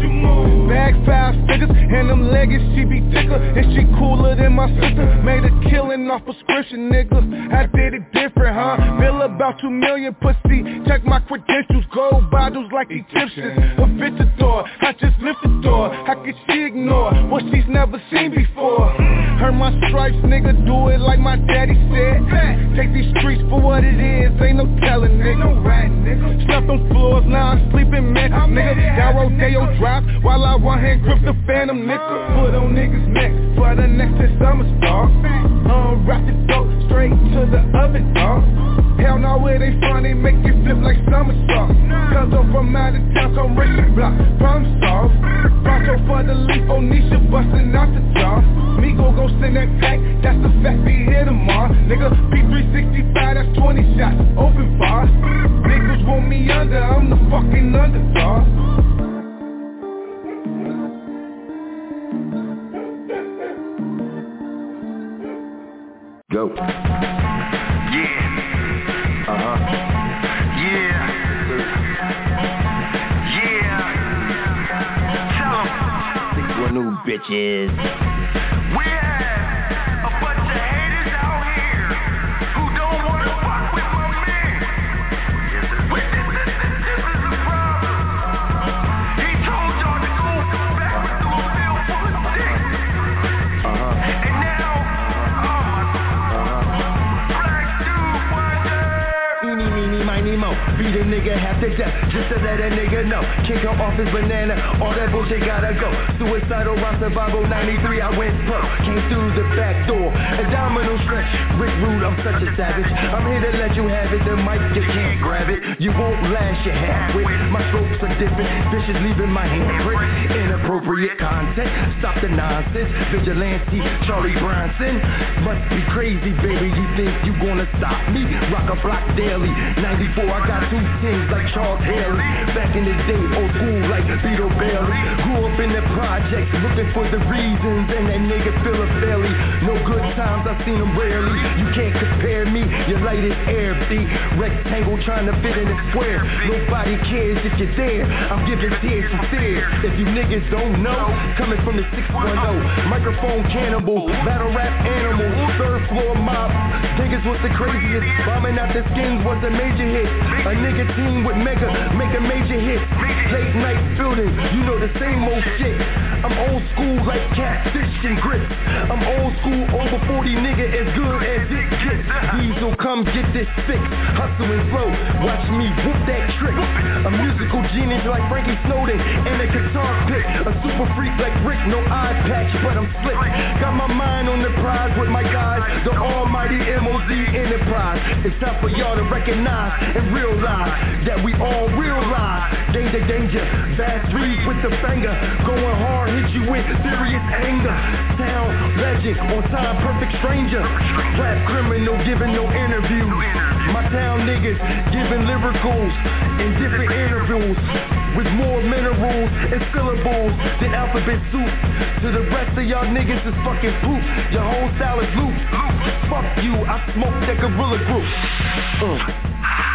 Bag five figures, and them leggings, she be thicker. And she cooler than my sister, made a killing off prescription, nigga. I did it different, huh? Bill about two million pussy, check my credentials, gold bottles like Egyptians. A visitor, I just lift the door, how could she ignore what she's never seen before? Heard my stripes, nigga, do it like my daddy said. Take these streets for what it is, ain't no telling, nigga. Slept on floors, now I'm sleeping, man, nigga. Down Rodeo Drive, while I one hand grip the phantom, nigga. Put on niggas' neck for the next ten summer star. Unwrap the dope straight to the oven, dog. Hell no, where they from, they make it flip like somersaults. Cause I'm from out of town, come rich and block, problem solved. Pronto for the leap, Onisha bustin' out the jaw. Me go go send that pack, that's the fact, be here tomorrow. Nigga, P three sixty-five, that's twenty shots, open bar. Niggas want me under, I'm the fucking underdog. Go. Yeah. Uh-huh. Yeah. Yeah. Tell 'em. Six one new bitches. We're a bunch of haters out here who don't wanna fuck with my man. This is this, this, this, this is a problem. He told y'all to go back to a field full of dick. Uh-huh. And now, oh my Black Dude Wonder. Eeny, meeny, miny, mo. Beat a nigga half to death just to let a nigga know. Can't come off his banana, all that bullshit gotta go. Suicidal round survival ninety-three, I went pro. Came through the back door, abdominal stretch. Rick Rude, I'm such a savage. I'm here to let you have it, the mic, you can't grab it. You won't last your half wit. My strokes are different, bitches leaving my handprint. Inappropriate content, stop the nonsense. Vigilante, Charlie Bronson. Must be crazy, baby, you think you gonna stop me? Rock a block daily, ninety-four, I got two teams like Charles Haley. Back in the day, old school like Beetle Bailey. Grew up in the projects, looking for the reasons, and that nigga feel a belly. No good times, I seen them rarely. You can't compare me, your light is air, B. Rectangle trying to fit in a square. Nobody cares if you're there, I'm giving tears sincere. If you niggas don't know, coming from the six one oh. Microphone cannibal, battle rap animal, third floor mob. Niggas was the craziest, bombing out the skins was a major hit. hit. A nigga team with mega, make a major hit. Late night building, you know the same old shit. I'm old school like catfish and grits. I'm old school, over forty nigga as good as it gets. Diesel, come get this fix. Hustle and flow, watch me whoop that trick. A musical genius like Frankie Snowden and a guitar pick. A super freak like Rick, no eye patch, but I'm slick. Got my mind on the prize with my guys, the almighty M O Z Enterprise. It's time for y'all to recognize and realize that we all realize. Danger, danger, fast reads with the banger. Going hard, hit you with serious anger. Sound legend, on time, perfect stranger. Rap criminal, giving no interview. My town niggas giving lyricals in different interviews with more minerals and syllables than alphabet soup. To the rest of y'all niggas is fucking poop. Your whole style is loop. Fuck you, I smoke that gorilla group. Uh.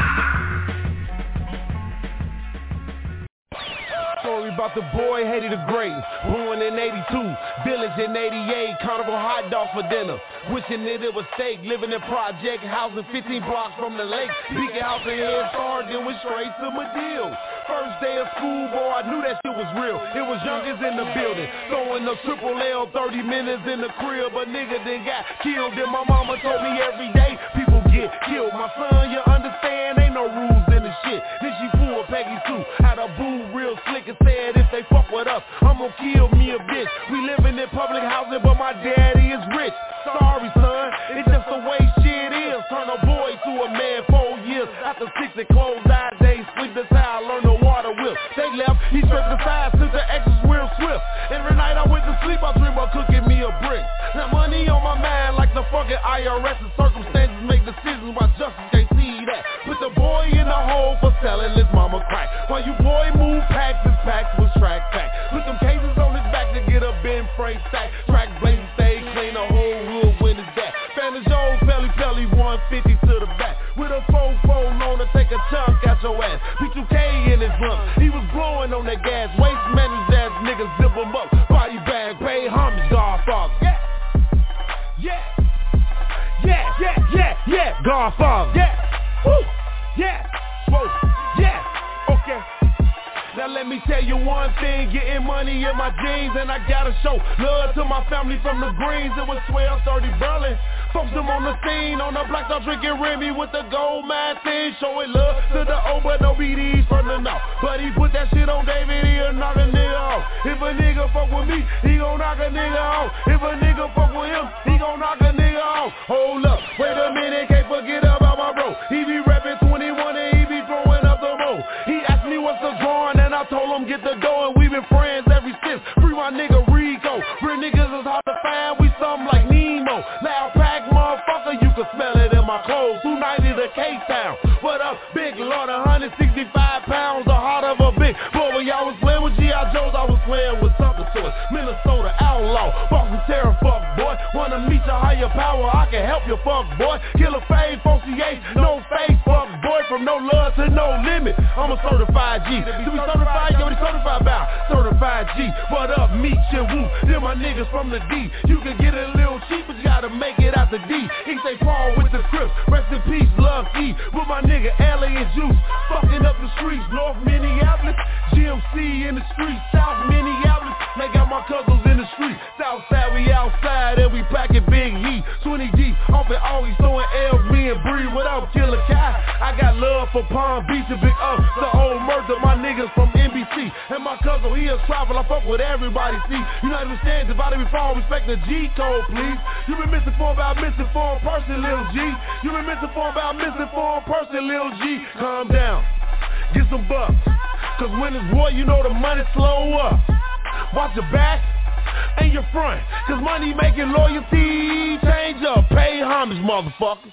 Story about the boy hated the great. Born in eighty-two, village in eighty-eight, carnival hot dog for dinner. Wishing that it was steak, living in project housing fifteen blocks from the lake. Peeking out the head start, then went straight to Medill. First day of school, boy, I knew that shit was real. It was youngest in the building, throwing the triple L, thirty minutes in the crib. A nigga then got killed, and my mama told me every day people get killed. My son, you understand, ain't no rules in the shit. Then she pulled Peggy too, had a boo real slick and said if they fuck with us, I'm gonna kill me a bitch. We living in public housing, but my daddy is rich. Sorry, son, it's just the way shit is. Turn a boy to a man four years after six and closed eye days. Sleep, that's how I learned the water whip. They left, he stripped the side since the X was real swift. Every night I went to sleep, I dream of cooking me a brick. Now money on my mind like the fucking I R S, and circumstances make decisions while justice can't see that. Put the boy in the hole for selling his mama crack. While you boy move packs, his packs was track pack. Put them cases on his back to get a Ben Frank stack. Track blazing, stay clean, the whole wood when it's that. Fanny Jones, belly belly, one fifty to the back. With a four four known to take a chunk out your ass. P two K in his lungs, he was blowing on that gas. Waste managed ass niggas zip him up. Body bag, pay homage, Godfather. Yeah, yeah, yeah, yeah, yeah, yeah, Godfather. Yeah, woo, yeah, whoa, yeah, okay. Now let me tell you one thing, getting money in my jeans, and I gotta show love to my family from the greens. It was twelve thirty Berlin, folks them on the scene, on the block stop drinking Remy with the gold mine thing, showing love to the old but no B Ds from the north. But he put that shit on David, he'll knock a nigga off. If a nigga fuck with me, he gon' knock a nigga off. If a nigga fuck with him, he gon' knock a nigga off. Hold up, wait a minute, can't forget about my bro. He be rapping twenty-one and he be throwing up the mo. He asked me what's the drawing, and I told him get the dough, and we been friends ever since. Free my nigga Rico. Real niggas is hard to find, we something like Nemo. Loud pack motherfucker, you can smell it in my clothes. two ninety to K-Town. What up, big lord, one hundred sixty-five pounds, the heart of a big boy. When y'all was playing with G I. Joes, I was playing with something to it. Minnesota outlaw, Boston terror, fuck boy. Wanna meet your higher power, I can help you, fuck boy. Killer fade, associate, no face, fuck boy. From no love to no limit, I'm a certified G. To be certified, yo, what he certified about? Certified G. What up, meet you, woo. Them my niggas from the D. You can get it a little cheap, but you gotta make it out the D. He say Paul with the Crips, rest in peace, love E. With my nigga Allie and Juice, fucking up the streets, North Minneapolis, G M C in the streets, South Minneapolis. They got my cousins in the street, South side we outside and we packing big heat. twenty deep, off and always throwing L's, me and Bree. What up, Killer Kai? I got love for Palm Beach and Big Up, the old murder, my niggas from N B C. And my cousin, he is travel, I fuck with everybody, see. You know what I'm saying? Divided before, respect the G code, please. You been misinformed about misinformed person, Lil G. You been misinformed about misinformed person, Lil G. Calm down, get some bucks, cause when it's war, you know the money slow up. Watch your back and your front, cause money making loyalty change up. Pay homage, motherfucker.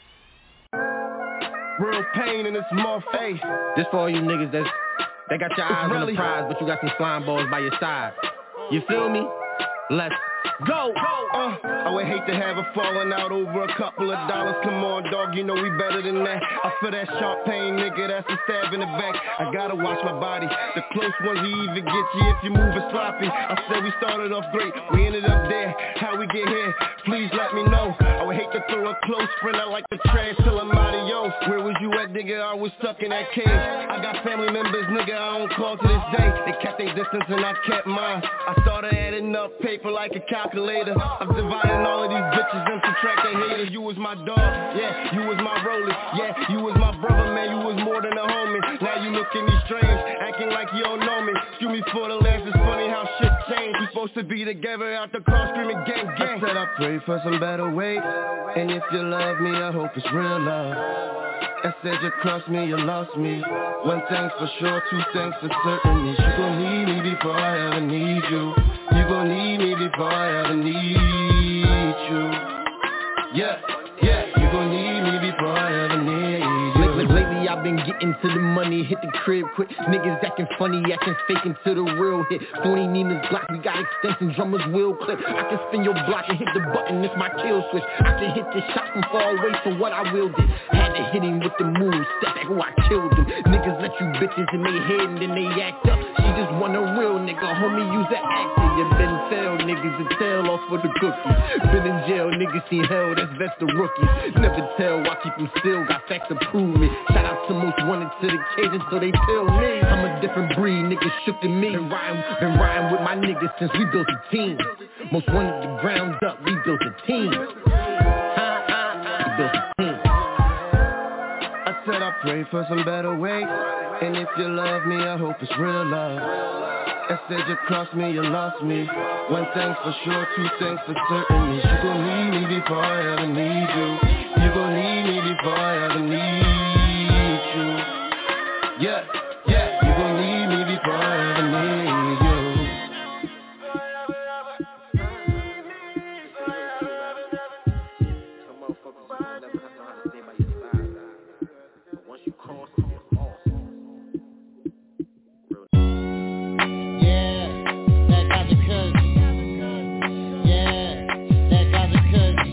Real pain in this motherface. This for all you niggas that's, that got your eyes really on the prize, but you got some slime balls by your side. You feel me? Let's Go. Uh, I would hate to have a falling out over a couple of dollars. Come on, dog, you know we better than that. I feel that sharp pain, nigga, that's a stab in the back. I gotta watch my body. The close ones even get you if you moving sloppy. I said we started off great, we ended up there. How we get here? Please let me know. I would hate to throw a close friend out like the trash till I'm adios. Where was you at, nigga? I was stuck in that cage. I got family members, nigga, I don't call to this day. They kept their distance and I kept mine. I started adding up paper like a calculator. I'm dividing all of these bitches and subtracting haters. You was my dog, yeah, you was my roller. Yeah, you was my brother, man, you was more than a homie. Now you looking me strange, acting like you don't know me. Excuse me for the last, it's funny how shit changed. We supposed to be together out the car screaming gang, gang. I said I pray for some better ways, and if you love me, I hope it's real love. I said you crossed me, you lost me. One thing's for sure, two things for certain is you gon' need me before I ever need you. You gon' need me before I ever need you. Yeah, yeah, you gon' need me before I ever need you. Lately I've been getting to the money, hit the crib quick. Niggas acting funny, acting fake until the real hit. forty Nina's Glock, we got extensions, drummers will clip. I can spin your block and hit the button, it's my kill switch. I can hit this shot from far away, so what I will did. Had to hit him with the move, step back, oh I killed him. Niggas let you bitches in their head and then they act up. She just want a real nigga, homie, use an actor. You been tell niggas a tail off for the cookie. Been in jail, niggas seen hell, that's best the rookies. Never tell why keep them still, got facts to prove it. Shout out to most wanted to the cage until they tell me I'm a different breed, niggas shook than me. Been riding, been riding with my niggas since we built a team. Most wanted the ground up, we built a team. We built a team. I said I pray for some better ways, and if you love me, I hope it's real love. I said you crossed me, you lost me. One thing's for sure, two things for certain is you gon' need me before I ever need you. You gon' need me before I ever need you. Yeah, yeah, you gon' need me before I ever need you. Some motherfuckers will never have to know how to stay by your side. But once you cross it, it's awesome. Yeah, that got the cuss. Yeah, that got the cuss.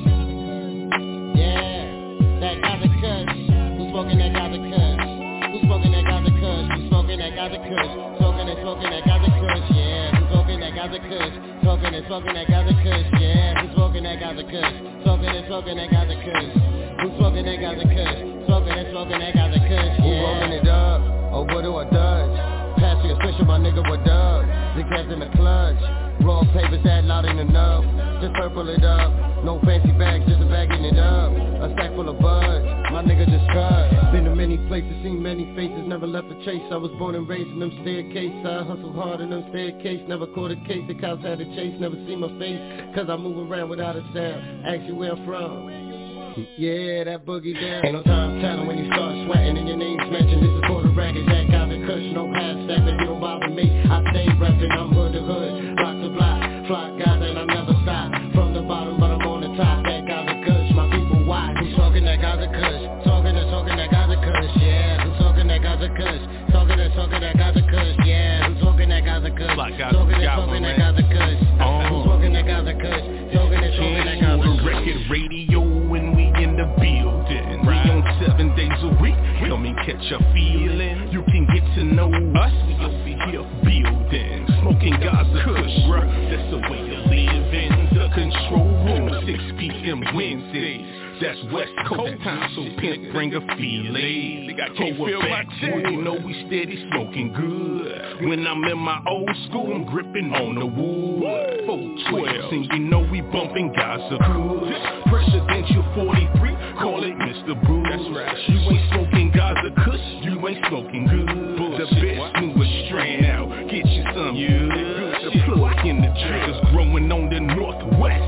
Yeah, that got the cuss. Who's smoking that got the cuss? Who's smoking that got the kush? Who's smoking that got the kush? Smoking and smoking that got the kush, yeah. Who's smoking that got the kush? Smoking and smoking that got the kush, yeah. Who's smoking that got the kush? Smoking and smoking that got the kush. Who's smoking that got the kush? Smoking and smoking that got the kush, yeah. Who rolling it up? Oh, what do I dodge? Pass me a special, my nigga, what up? The cats in the clutch. Raw papers that loud ain't enough. Just purple it up. No fancy bags, just a bagging it up. A sack full of buds. My nigga just cut. Been to many places, seen many faces, never left a chase. I was born and raised in them staircases. I hustled hard in them staircases. Never caught a case, the cops had to chase. Never see my face, cause I move around without a sound. Ask you where I'm from. Yeah, that boogie down. Ain't no time telling when you start sweating and your name's mentioned. This is for the racket, that got the cushion, no past that, but you don't bother me. I stay reppin', I'm hood to hood, block to block, flock guys and I never stop. From the bottom, but I'm on the top. That got the kush, my people watch. Who's talking that got the kush? Talking and talking that got the kush, yeah. Who's talking that got the kush? Talking and talking that got the kush, yeah. Who's talking that got the kush? Talking and talking that got the kush. Who's talking that got the kush? Talking and talking that got the kush. Record radio when we in the building. We on seven days a week. Come and catch a feeling. You can get to know us. We over here building, smoking Gaza Kush, bruh. That's the way you live in the control room. six p.m. Wednesdays. That's West Coast time, so pimp bring a feeling. They got can't feel back, you know we steady smoking good. When I'm in my old school, I'm gripping on the wood. four twelve, and you know we bumping Gaza Kush. Presidential forty-three, call it Mister Boo. That's right. You ain't smoking Gaza Kush, you ain't smoking good. The best newest strand out, get you some good. The plug in the triggers growing on the northwest.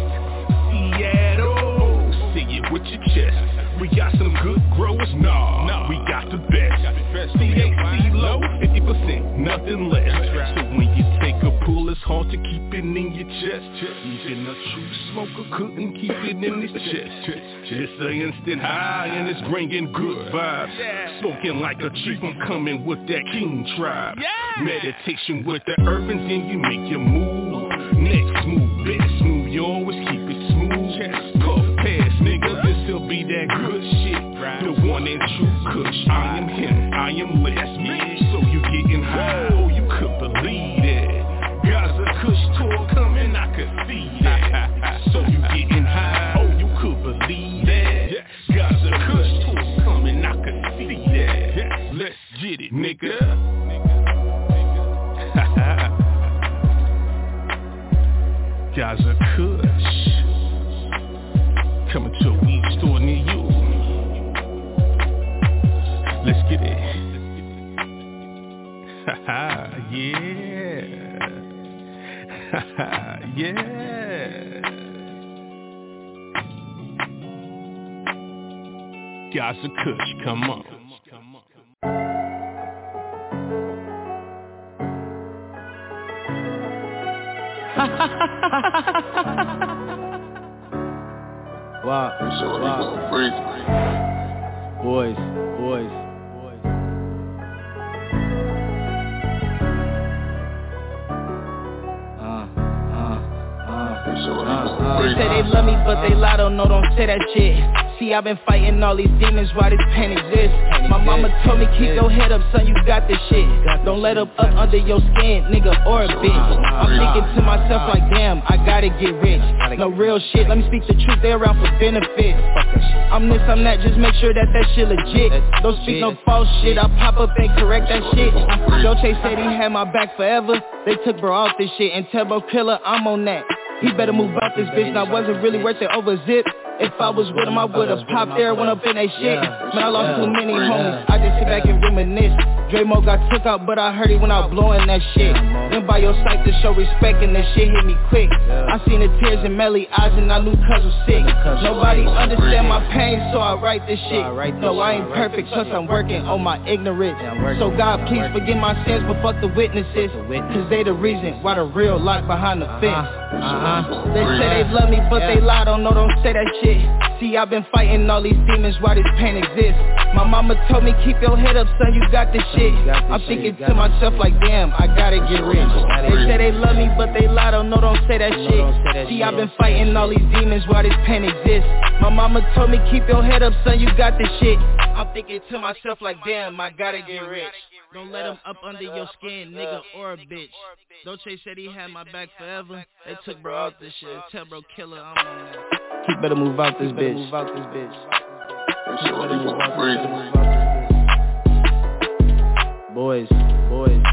Seattle. Say it with your chest. We got some good growers, nah, nah. We got the best. C H C low, fifty percent, nothing less. Right. So when you take a pull, it's hard to keep it in your chest. Even a true smoker couldn't keep it in his chest. It's an instant high and it's bringing good vibes. Smoking like a chief, I'm coming with that king tribe. Meditation with the urbans and you make your move. Next move, best move, your get it, nigga. Gaza Kush, coming to a weed store near you. Let's get it. Haha, yeah. Haha, yeah. Gaza Kush, come on. Wow, wow. Boys, boys, boys. Uh, uh, uh, uh. They say they love me, but they lie, don't know, don't say that shit. See, I've been fighting all these demons, why this pain exists. My mama told me keep your head up, son, you got this shit. Don't let up up under your skin, nigga, or a bitch. I'm thinking to myself like, damn, I gotta get rich. No real shit, let me speak the truth, they around for benefit. I'm this, I'm that, just make sure that that shit legit. Don't speak no false shit, I'll pop up and correct that shit. Dolce said he had my back forever. They took bro off this shit and tell bro killer I'm on that. He better move out this bitch, and I wasn't really worth it over zip. If I was with him, I would've popped there, went up in that shit. Man, I lost too many homies, I just sit back and reminisce. Dre-Mo got took out, but I heard he went out blowing that shit. Then by your sight to show respect, and that shit hit me quick. I seen the tears in Melly eyes, and I knew cuz was sick. Nobody understand my pain, so I write this shit. No, I ain't perfect, plus I'm working on my ignorance. So God, please forgive my sins, but fuck the witnesses. Cause they the reason why the real lock behind the fence. Uh-huh. They say they love me, but they lie, don't know, don't say that shit. See, I've been fighting all these demons, why this pain exists. My mama told me keep your head up, son, you got this shit. I'm thinking to myself like, damn, I gotta get rich. They say they love me, but they lie, don't know, don't say that shit. See, I've been fighting all these demons, why this pain exists. My mama told me keep your head up, son, you got this shit. I'm thinking to myself like, damn, I gotta get rich. Don't let them up under your skin, nigga or a bitch. Dolce said he had my back forever. They took bro out this shit. Tell bro killer I'm on that. Keep better move out this bitch. Move out this bitch. Keep better move out this bitch. Boys, boys.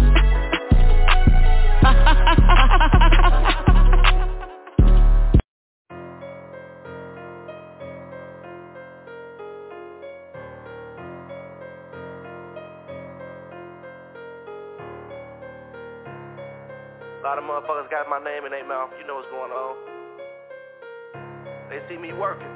A lot of motherfuckers got my name in their mouth, you know what's going on. They see me working,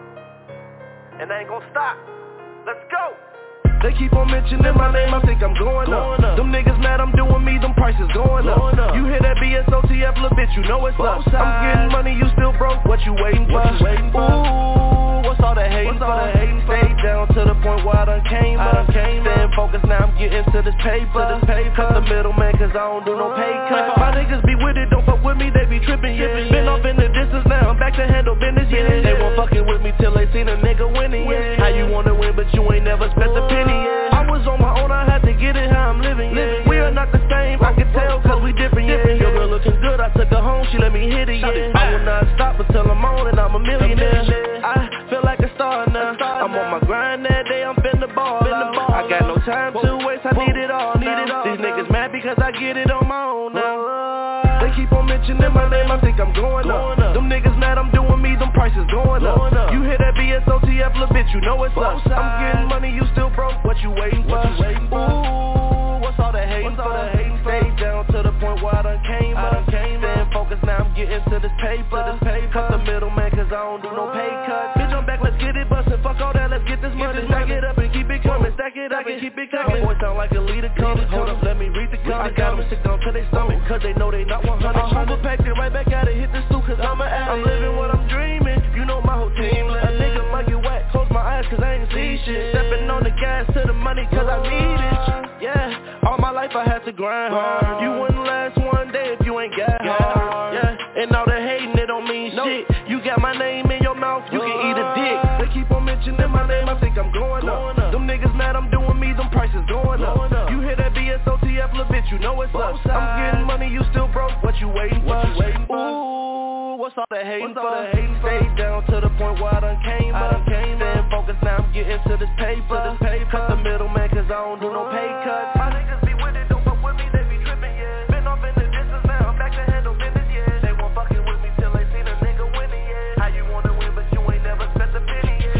and they ain't gonna stop. Let's go! They keep on mentioning my name, I think I'm going, going up. up. Them niggas mad I'm doing me, them prices going, going up. up. You hear that B S O T F, little bitch, you know it's up. I'm getting money, you still broke, what you waiting for? What you waiting for? Ooh, what's all that hating for? Stay down to the point where I done came I up. Came Staying focused, now I'm getting to this paper. To this paper. Cut the middleman, cause I don't do no pay cut. My niggas be with it, don't fuck with me, they be tripping, yeah. Been off in the distance now, I'm back to handle business, yeah. They won't fucking with me till they seen a nigga winning, yeah. How you wanna win, but you ain't never spent a penny, yeah. I was on my own, I had to get it how I'm living, yeah. We are not the same, I can tell, cause we different, yeah. Your girl looking good, I took her home, she let me hit it, yeah. I will not stop until I'm on and I'm a millionaire. I feel like a star now, I'm on my grind that day, I'm finna ball out. I got no time to waste, I need it all now. These niggas mad because I get it on my own now. They keep on mentioning my name, I think I'm going up. Them niggas mad I'm doing me, them prices going up. You hear that B S O T F, little bitch, you know it's up. I'm getting money, you still broke, what you waiting for? Ooh, what's all that hating for? Stay down to the point where I done came up. Staying focused, now I'm getting to this paper. Cut the middleman, cause I don't do no pay cut. Bitch, I'm back, let's get it bustin', fuck all that, let's get this money. Stack it up and keep it coming, stack it up and keep it coming. My boy sound like a leader coming. Hold up, let me read the comments. I got them sick down to their stomach, cause they know they not one hundred. I'm overpacked it right back at it, hit the stool, cause I'm an addict. I'm living what I'm dreaming, you know my whole team. A nigga might get whacked, close my eyes, cause I ain't see shit. Stepping on the gas to the money, cause I need it. Yeah, all my life I had to grind hard. You wouldn't last one day if you ain't got hard. Yeah, and all the hating, it don't mean shit. You got my name in your mouth, you can eat a dick. They keep on mentioning my name, I think I'm going up. Them niggas mad I'm doing me, them prices going up. You hear that B S O T F, little bitch, you know it's up. I'm getting money, you still broke, what you waiting for? Ooh, what's all that hating for? Stay down to the point where I done came up. Staying focused, now I'm getting to this paper. Cut the middleman, cause I don't do no pay cuts. My niggas be with it, don't fuck with me, they be tripping, yeah. Been off in the distance, now I'm back to handle business, yeah. They won't fucking with me till they see the nigga winning, yeah. How you wanna win, but you ain't never spent a penny, yeah.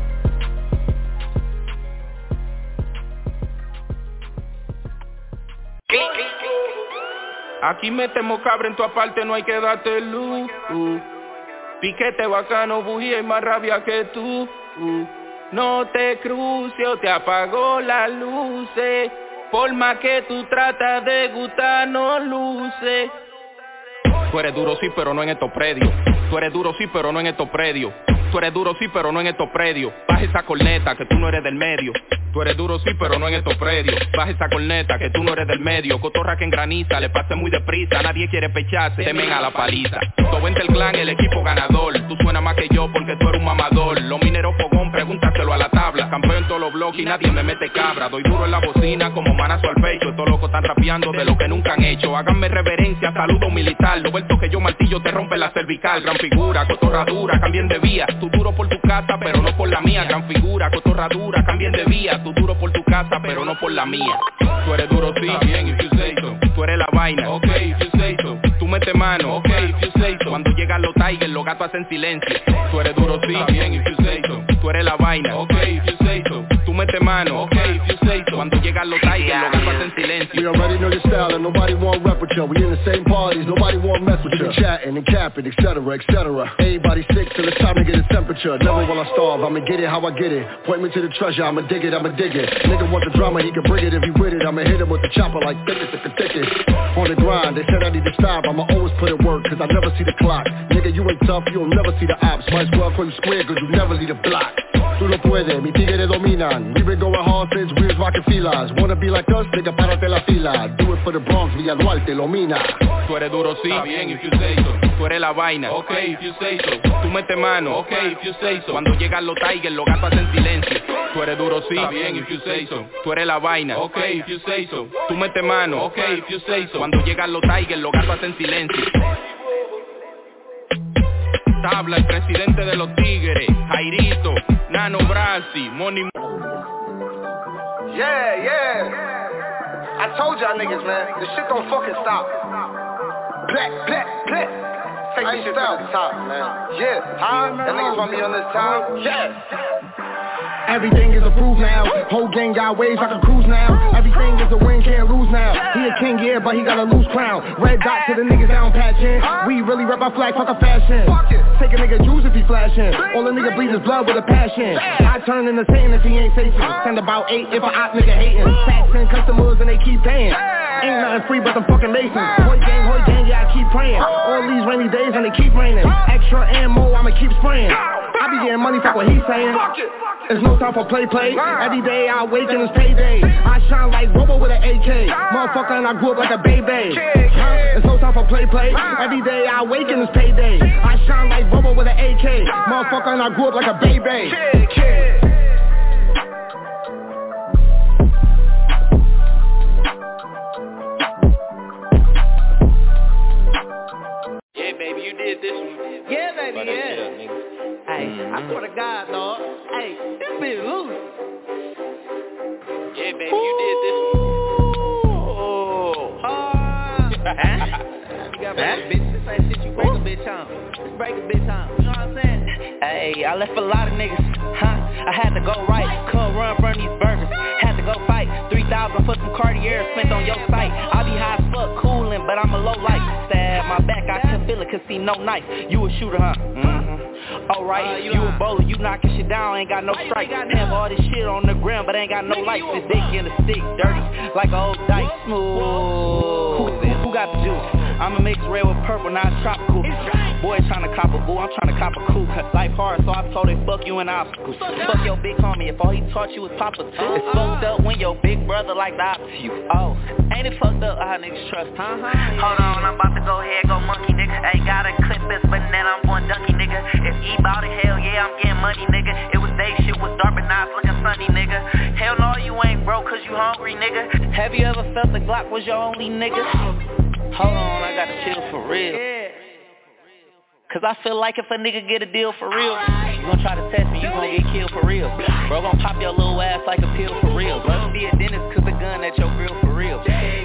Aquí metemos cabra en tu aparte, no hay que darte luz. Uh. Piquete bacano, bujía y más rabia que tú. Uh. No te cruces o te apagó las luces. Por más que tú tratas de gustar, no luce. Tú eres duro sí, pero no en estos predios. Tú eres duro sí, pero no en estos predios. Tú eres duro sí, pero no en estos predios. Baja esa corneta, que tú no eres del medio. Tú eres duro sí, pero no en estos predios. Baja esa corneta, que tú no eres del medio. Cotorra que engraniza, le pase muy deprisa. Nadie quiere pecharse, temen a la paliza. Todo entre el clan, el equipo ganador. Tú suenas más que yo porque tú eres un mamador. Los mineros fogón, pregúntaselo a la tabla. Campeón en todos los bloques y nadie me mete cabra. Doy duro en la bocina como manazo al pecho. Estos locos están rapeando de lo que nunca han hecho. Háganme reverencia, saludo militar. Lo vuelto que yo martillo te rompe la cervical. Gran figura, cotorra dura, cambien de vía. Tú duro por tu casa, pero no por la mía. Gran figura, cotorra dura, cambien de vía. Tú duro por tu casa, pero no por la mía. Tú eres duro sí, bien, if you say so. Tú eres la vaina, ok, if you say so. Tú mete mano, ok, if you say so. Cuando llegan los tigers, los gatos hacen silencio. Tú eres duro sí, bien, if you say so. Tú eres la vaina, ok, if you say so. Tú mete mano, ok, if you say so. Cuando llegan los tigers, los gatos hacen silencio. We already know your style and nobody want rep with you. We in the same parties, nobody want mess with you. Chatting and capping, et cetera, et cetera. Everybody sick till it's time to get a temperature. Never will I starve, I'ma get it how I get it. Point me to the treasure, I'ma dig it, I'ma dig it. Nigga want the drama, he can bring it if he with it. I'ma hit him with the chopper like thickest, thickest, thickest. On the grind, they said I need to stop. I'ma always put in work, cause I never see the clock. Nigga, you ain't tough, you'll never see the ops. Might as well call you square, cause you never leave the block. Tú no puedes, mi tigre dominan. We been going hard since we was rockin' filas. Wanna be like us, nigga, párate la fila. Do it for the Bronx, Villa Duarte, lo mina. Tú eres duro sí, bien, if you say so. Tú eres la vaina, ok, if you say so. Tú mete mano, ok, if you say so. Cuando llegan los tigers, los gatos hacen silencio. Tú eres duro sí, bien, if you say so. Tú eres la vaina, ok, if you say so. Tú mete mano, ok, if you say so. Cuando llegan los tigers, los gatos hacen silencio. Tabla, el presidente de los tigres, Jairito, Nano Brasi, Money. Yeah, yeah. I told y'all niggas, man, this shit don't fucking stop. Black, black, black. Take this shit to the top, man. Yeah, huh? That niggas want me on this time? Yeah. Everything is approved now. Whole gang got waves like a cruise now. Everything is a win, can't lose now. He a king, yeah, but he got a loose crown. Red dot to the niggas down patching. We really rep our flag, fuck a fashion. Take a nigga juice if he flashing. All the nigga bleed is blood with a passion. I turn into Satan if he ain't Satan. Send about eight if a op nigga hating. Taxing customers and they keep paying. Ain't nothing free but them fucking masons. Hoy gang, hoy gang, yeah, I keep praying. All these rainy days and they keep raining. Extra ammo, I'ma keep spraying. I be getting money, fuck what he's saying. There's no time for play, play. Every day I wake and it's payday. I shine like Robo with an A K. Motherfucker, and I grew up like a baby. There's no time for play, play. Every day I wake and it's payday. I shine like Robo with an A K. Motherfucker, and I grew up like a baby. Yeah, baby, you did this one. Yeah, baby, yeah. Hey, mm-hmm. I swear to God, dog. Hey, this bitch loose. Yeah, baby, you did this one. Oh, hard. You got huh? bitch. This ain't shit you break a bitch on. Just break a bitch on. You know what I'm saying? Hey, I left a lot of niggas. Huh? I had to go right. Couldn't run from these burgers. Had to go fight. three thousand for some Cartier spent on your site. I be high as fuck, coolin', but I'm a low light. Stab my back, I can feel it, cause see no knife. You a shooter, huh? Mm-hmm. Alright, uh, you, you a bowler, you knocking shit down, ain't got no strikes. Have all this shit on the ground, but ain't got no lights. This dick in the stick, dirty, like a old dice. Smooth. Who is this? Who got the juice? I'ma mix red with purple, now it's tropical. Boy tryna cop a boo, I'm tryna cop a coup. Life hard, so I told him fuck you and obstacles. Fuck your big homie, if all he taught you was Papa. It's fucked up when your big brother like the opposite you. Oh, ain't it fucked up how niggas trust, huh? Hold on, I'm about to go ahead, go monkey, nigga. Ain't got a clip this banana, I'm going dunky, nigga. If E bout it, hell yeah, I'm getting money, nigga. It was day shit was dark, but now it's looking sunny, nigga. Hell no, you ain't broke cause you hungry, nigga. Have you ever felt the Glock was your only nigga? Hold on, I gotta chill for real. Cause I feel like if a nigga get a deal for real, gon' try to test me, you gon' get killed for real. Bro gon' pop your little ass like a pill for real. Love to be a dentist cause the gun at your grill for real.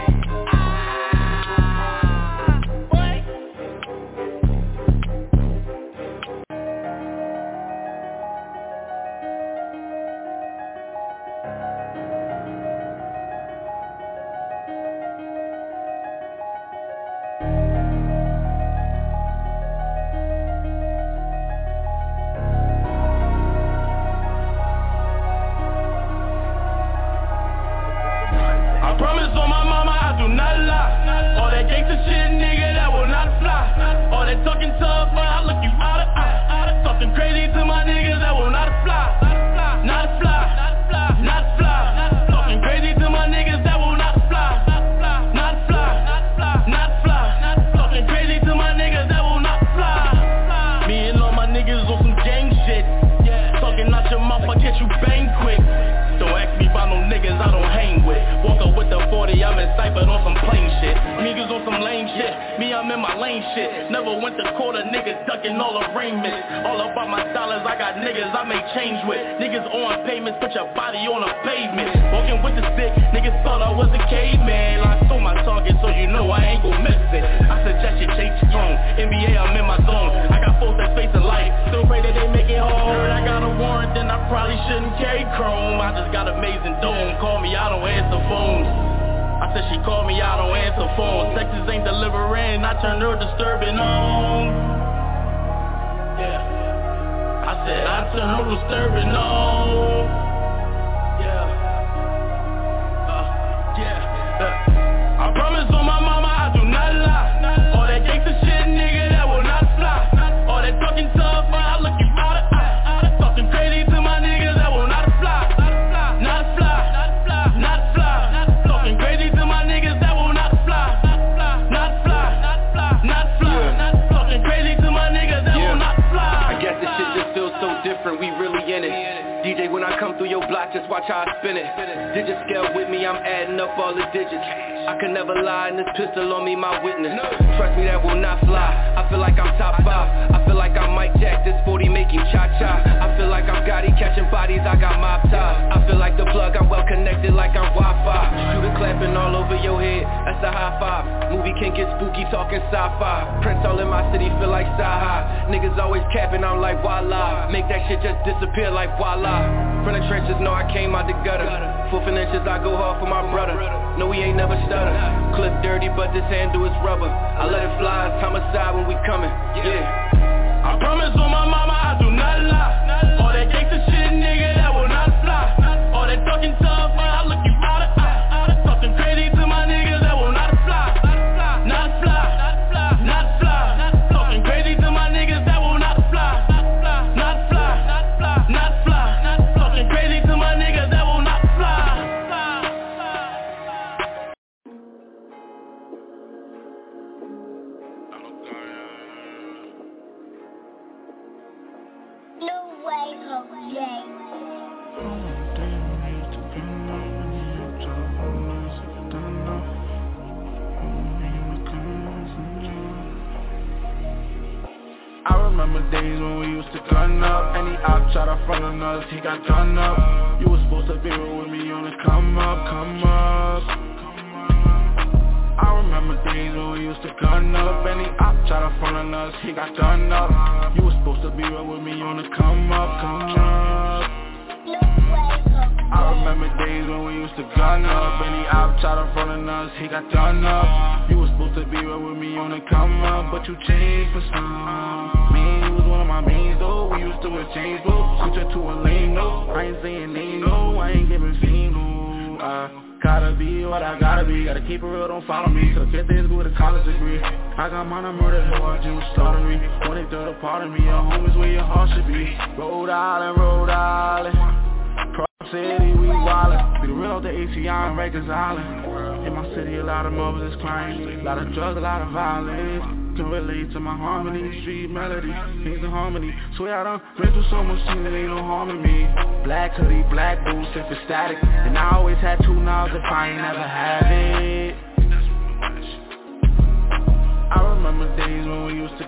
To my harmony, street melody, things in harmony. Swear I done been through so much shit, it ain't no harm in me. Black hoodie, black boots, if it's static. And I always had two knobs if I ain't never have it. I remember days when we used to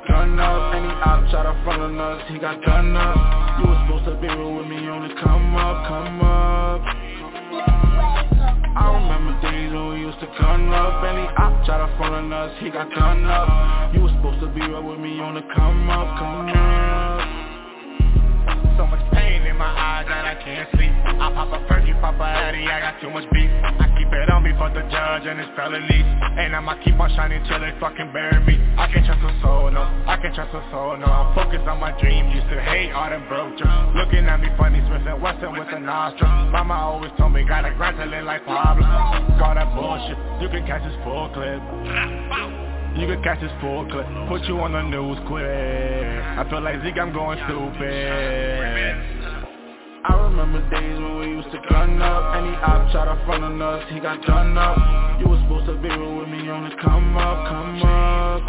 gun up. Any op try to front on us, he got gun up. You was supposed to be with me on the come up, come up. I remember days when we used to gun up. Any op try to front on us, he got gun up. You was supposed to be with me on the come up, come up. So much pain in my eyes that I can't see. I pop a perky, pop a Addy, I got too much beef. I keep it on me for the judge and his felonies. And I'ma keep on shining till they fucking bury me. I can't trust a soul, no, I can't trust a soul, no. I'm focused on my dream, used to hate all them broke jokes. Looking at me funny, Smith and Wesson with the nostril. Mama always told me, gotta grind till it like Pablo. All that bullshit, you can catch this full clip. You can catch this full clip, put you on the news quick. I feel like Zeke, I'm going stupid. I remember days when we used to gun up. Any op try to front on us, he got gun up. You was supposed to be with me on the come up, come up.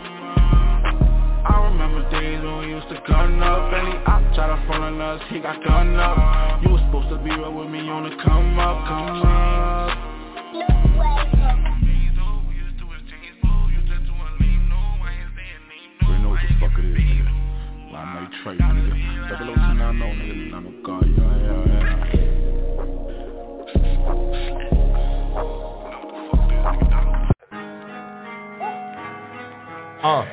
I remember days when we used to gun up. Any op try to front on us, he got gun up. You was supposed to be with me on the come up, come up. What the fuck it is, nigga? Line night trade, nigga. Double O two nine oh, nigga. I'm a guard, yeah, yeah, yeah. Uh.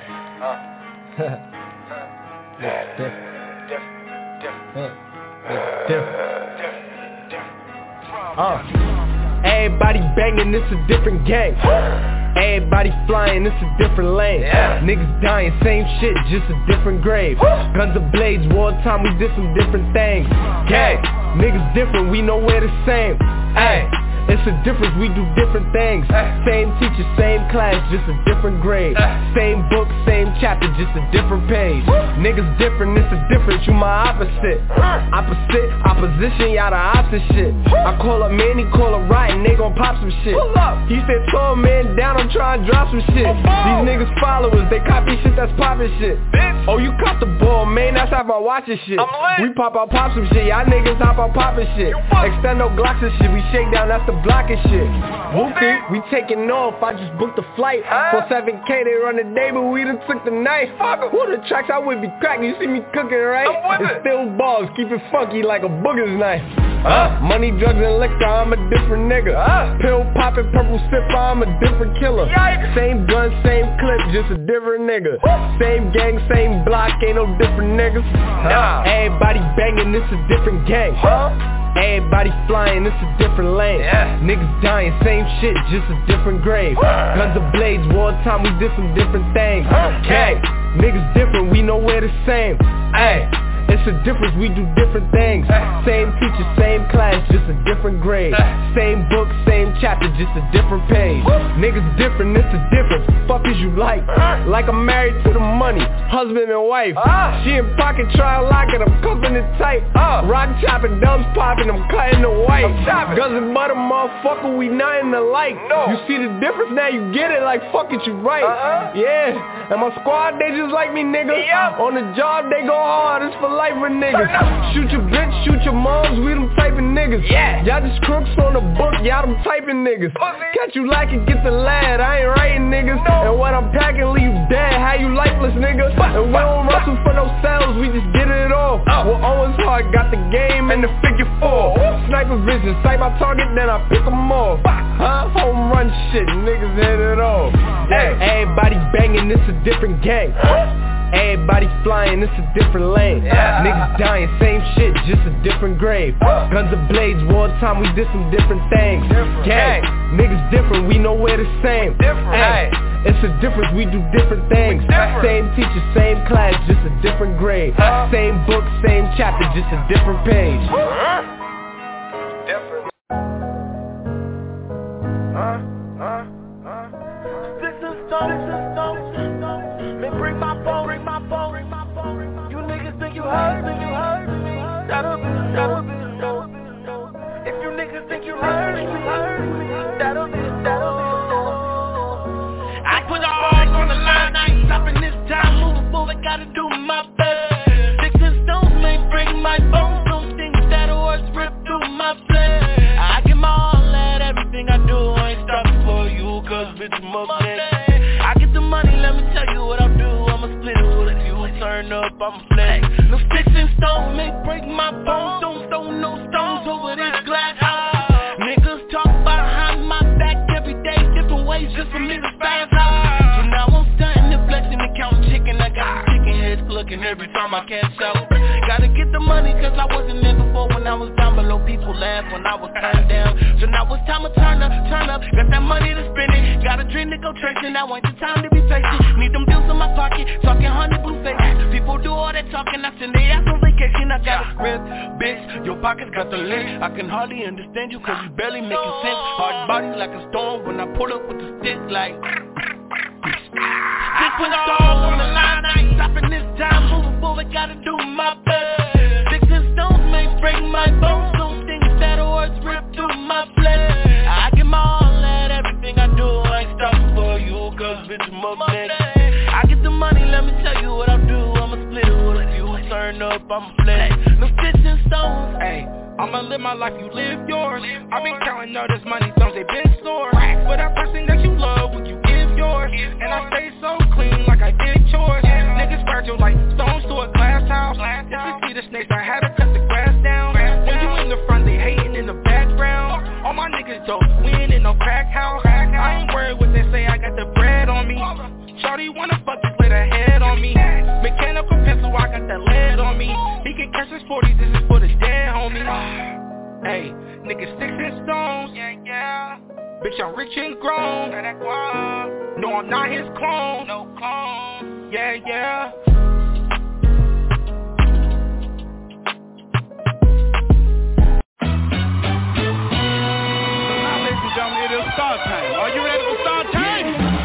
Uh. Everybody banging, it's a different gang. Everybody flying, it's a different lane. Yeah. Niggas dying, same shit, just a different grave. Guns and blades, wartime, we did some different things. Gang, niggas different, we know we're the same. Ay, it's a difference, we do different things. Same teacher, same class, just a different grade. Same book, same chapter, just a different page. Niggas different, it's a difference, you my opposite. Opposite, opposition, y'all the opposite shit. I call up man, he call up right, and they gon' pop some shit. He said throw a man down, I'm trying to drop some shit. These niggas followers, they copy shit that's poppin' shit. Oh, you caught the ball, man, that's how I watchin' shit. We pop out, pop some shit, y'all niggas hop out poppin' shit. Extendo Glocks and shit, we shake down, that's the blocking shit. Whoopie, we taking off, I just booked a flight. For seven K they run the day, but we done took the night. Who the tracks I would be cracking, you see me cooking, right? It's still balls, keep it funky like a booger's knife. Uh, money, drugs, and liquor, I'm a different nigga. Uh, Pill poppin', purple sipper, I'm a different killer. Yikes. Same gun, same clip, just a different nigga. Woo. Same gang, same block, ain't no different niggas. Nah. Everybody banging, it's a different gang. Huh? Everybody flying, it's a different lane. Yeah. Niggas dying, same shit, just a different grave. Guns and blades, wartime, we did some different things. Gang, niggas different, we know we're the same. Ay. It's a difference, we do different things. Same teacher, same class, just a different grade. Same book, same chapter, just a different page. Niggas different, it's a difference. Fuck is you like? Like I'm married to the money, husband and wife. She in pocket, try to lock it, I'm cuffing it tight. Rock chopping, dubs popping, I'm cutting the white. Guns and butter, motherfucker, we not in the light. You see the difference, now you get it, like fuck it, you right. Yeah, and my squad, they just like me, nigga. On the job, they go hard, it's for life with niggas. Shoot your bitch, shoot your moms, we them type of niggas. Yeah. Y'all just crooks on the book, y'all them typing niggas. Catch you like it, get the lad, I ain't writing niggas. No. And when I'm packing, leave you dead, how you lifeless nigga? And we don't wrestle for no sales, we just get it off. Oh. Well, Owens Hart got the game and the figure four. Sniper vision, sight my target, then I pick them off. Huh? Home run shit, niggas hit it off. Hey. Everybody banging, it's a different gang. Everybody flying, it's a different lane. Yeah. Niggas dying, same shit, just a different grave. Guns and blades, wartime, we did some different things. Gang, niggas different, we know we're the same. Ay, it's a difference, we do different things. Same teacher, same class, just a different grade. Same book, same chapter, just a different page. Different. Uh, uh, uh. Sticks and stones, sticks and stones. Man, bring my phone, bring my phone, bring my phone. You niggas think you heard me, you heard me. That'll be the that'll be the that'll be the If you niggas think you heard me, you heard me. That'll be the that'll be the I put all on the line, I ain't stopping this time. Moving forward, gotta do my best. Sticks and stones may break my bones. Some things that'll words rip through my flesh. I give my all at everything I do. I ain't stopping for you, cause bitch, I'm up there. I get the money, let me tell you what I'll do. I'ma split I'm flex. No sticks and stones may break my bones. Don't throw no stones over this glass house. Niggas talk behind my back every day, different ways just for me to spaz out. So now I'm stunting and flexing and counting chicken. I got chicken heads clucking every time I cash out. Gotta get the money cause I wasn't there before. When I was down below, people laughed when I was turned down. So now it's time to turn up, turn up. Got that money to spend it. Got a dream to go chasing. Now ain't the time to be patient. Need them bills in my pocket, talking hundred blue faces. People do all that talking, I send they ass on vacation. I got a grip, bitch, your pockets got the lid. I can hardly understand you cause you barely making sense. Hard body like a storm when I pull up with the stick like Stick put stars on the line, I ain't stopping this time. Moving forward, gotta do my best. Sticks and stones may break my bones. Don't think that words rip through my flesh. I give my all at everything I do. I ain't stopping for you cause bitch I'm up next. I get the money, let me tell you what I do. I'ma split it with you, turn up, I'ma flex. No sticks and stones, ayy. I'ma live my life, you live yours. I been counting all this money, thumbs they been sore. For that person that you love, would you give yours? And I stay so clean like I did chores. Niggas fragile like stones to a glass house. If you see the snakes, I had to cut the grass down. When you in the front, they hating in the background. All my niggas dope, we ain't in no crack house. I ain't worried what they say, I got the bread on me. Shawty wanna fuck just lay her head on me. Mechanical pencil, I got that lead on me. He can catch his forties, this is for the dead homie. Hey, niggas sticks and stones. Yeah, yeah. Bitch, I'm rich and grown. No, I'm not his clone. No clone. Yeah, yeah. Now, ladies and gentlemen, it is start time. Are you ready for start time?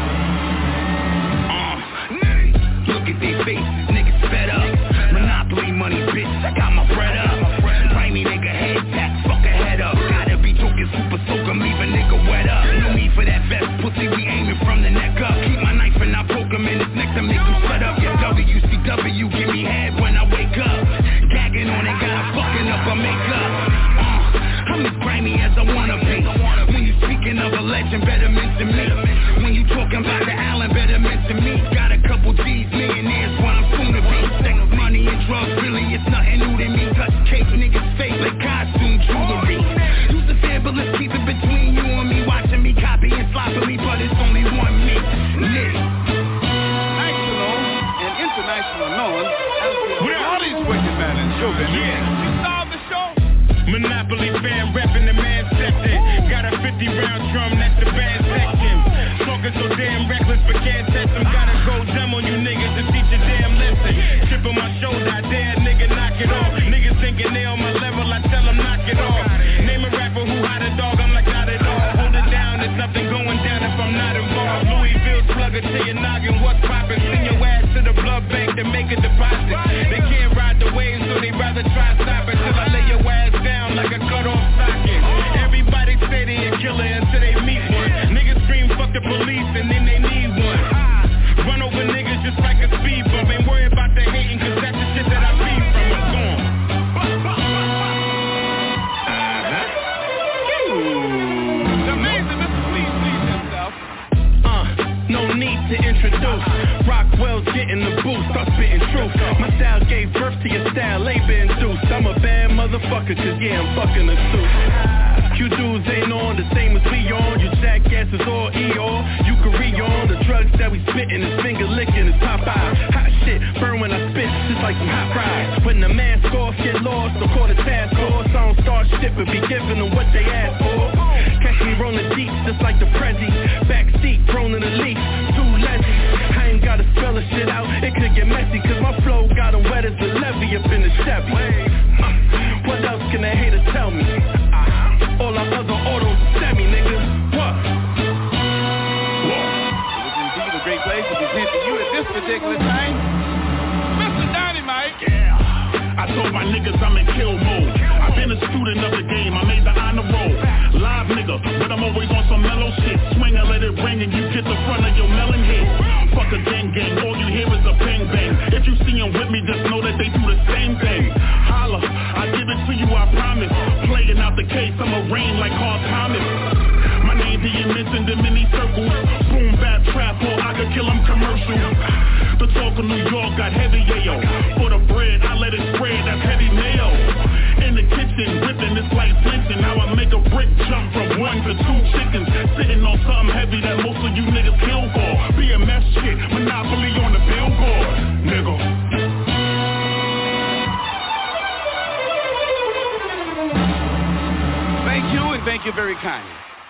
Uh, look at these faces, niggas fed up. Monopoly money, bitch, I got my bread up. Grimy nigga head tap, fuck a head up. Gotta be talking super soaker, leave a nigga wet up. No need for that vest, pussy, we aiming from the neck up. Keep my knife and I poke him in his neck to make him shut up. Yeah, W C W, give me head when I wake up. Gagging on it, got fucking up my makeup. Uh, I'm as grimy as I wanna be. When you speaking of a legend, better mention me. When you talking about the Allen, better mention me. Got a couple G's, millionaires, what I'm soon to be. Sex, money, and drugs, really, it's nothing new to me. Touch cake, niggas fake like costume jewelry. Use the fabulous, keep it between you and me. Watching me copying sloppily, but it's only one me. Nick. National and international known as where all these wicked men and show business. Yeah. We solve the show. Monopoly fan reppin' the man section. Got a fifty round drum, that's the band section. Talking so damn reckless, but can't test them. Gotta go dumb on you niggas to teach a damn lesson. Chip on my shoulder, I dare a nigga knock it off. Niggas thinking they on my level, I tell them knock it off. Name a rapper who hot a dog, I'm like not at all. Hold it down, there's nothing going down if I'm not involved. Louisville slugger to your noggin, what's poppin'? Send your ass to the blood bank to make a deposit. They can't ride the wave, so they rather try stop it. Till I lay your ass down like a cut off socket. Everybody say they a killer until they meet one. Niggas scream fuck the police and then they need one. Run over niggas just like a speed bump. Ain't worry about the hating cause that's the shit that I be from. I'm gone. It's amazing, Mister Please Please himself. Uh, no need to introduce. Rockwell's getting the boost, I'm spitting truth. My style gave birth to your style, labor induced. I'm a bad motherfucker, cause yeah, I'm fucking a suit. You dudes ain't on the same as we on. You jackasses all E R. You can re-on. The drugs that we spittin' is finger licking, is Popeye. Hot shit, burn when I spit, just like some hot fries. When the mask off, get lost, or call the task force. I don't start shit, but be giving them what they ask for. Catch me rolling deep, just like the Prezi. Backseat, thrown in the leaf, too lazy. I ain't gotta spell the shit out, it could get messy. Cause my flow got them wet as a levee up in the Chevy. uh, What else can a hater tell me? All our other autos semi, nigga. What? It is indeed a great place to present to you at this particular time, Mister Dynamite. Yeah, I told my niggas I'm in kill mode. I've been a student of the game, I made the honor roll. Live nigga, but I'm always on some mellow shit. Swing and let it ring and you get the front of your melon head. Fuck a gang gang, all you hear is a bang bang. If you see them with me, just know that they do the same thing. Holla, I give it to you, I promise. Playing out the case, I'ma rain like Carl Thomas. My name being mentioned in many circles. Boom, bap, trap, or I could kill them commercial. The talk of New York got heavy, yayo. For the brick jump from one to two chickens. Sitting on something heavy that most of you niggas kill for. B M S shit, monopoly on the billboard, nigga. Thank you and thank you very kindly.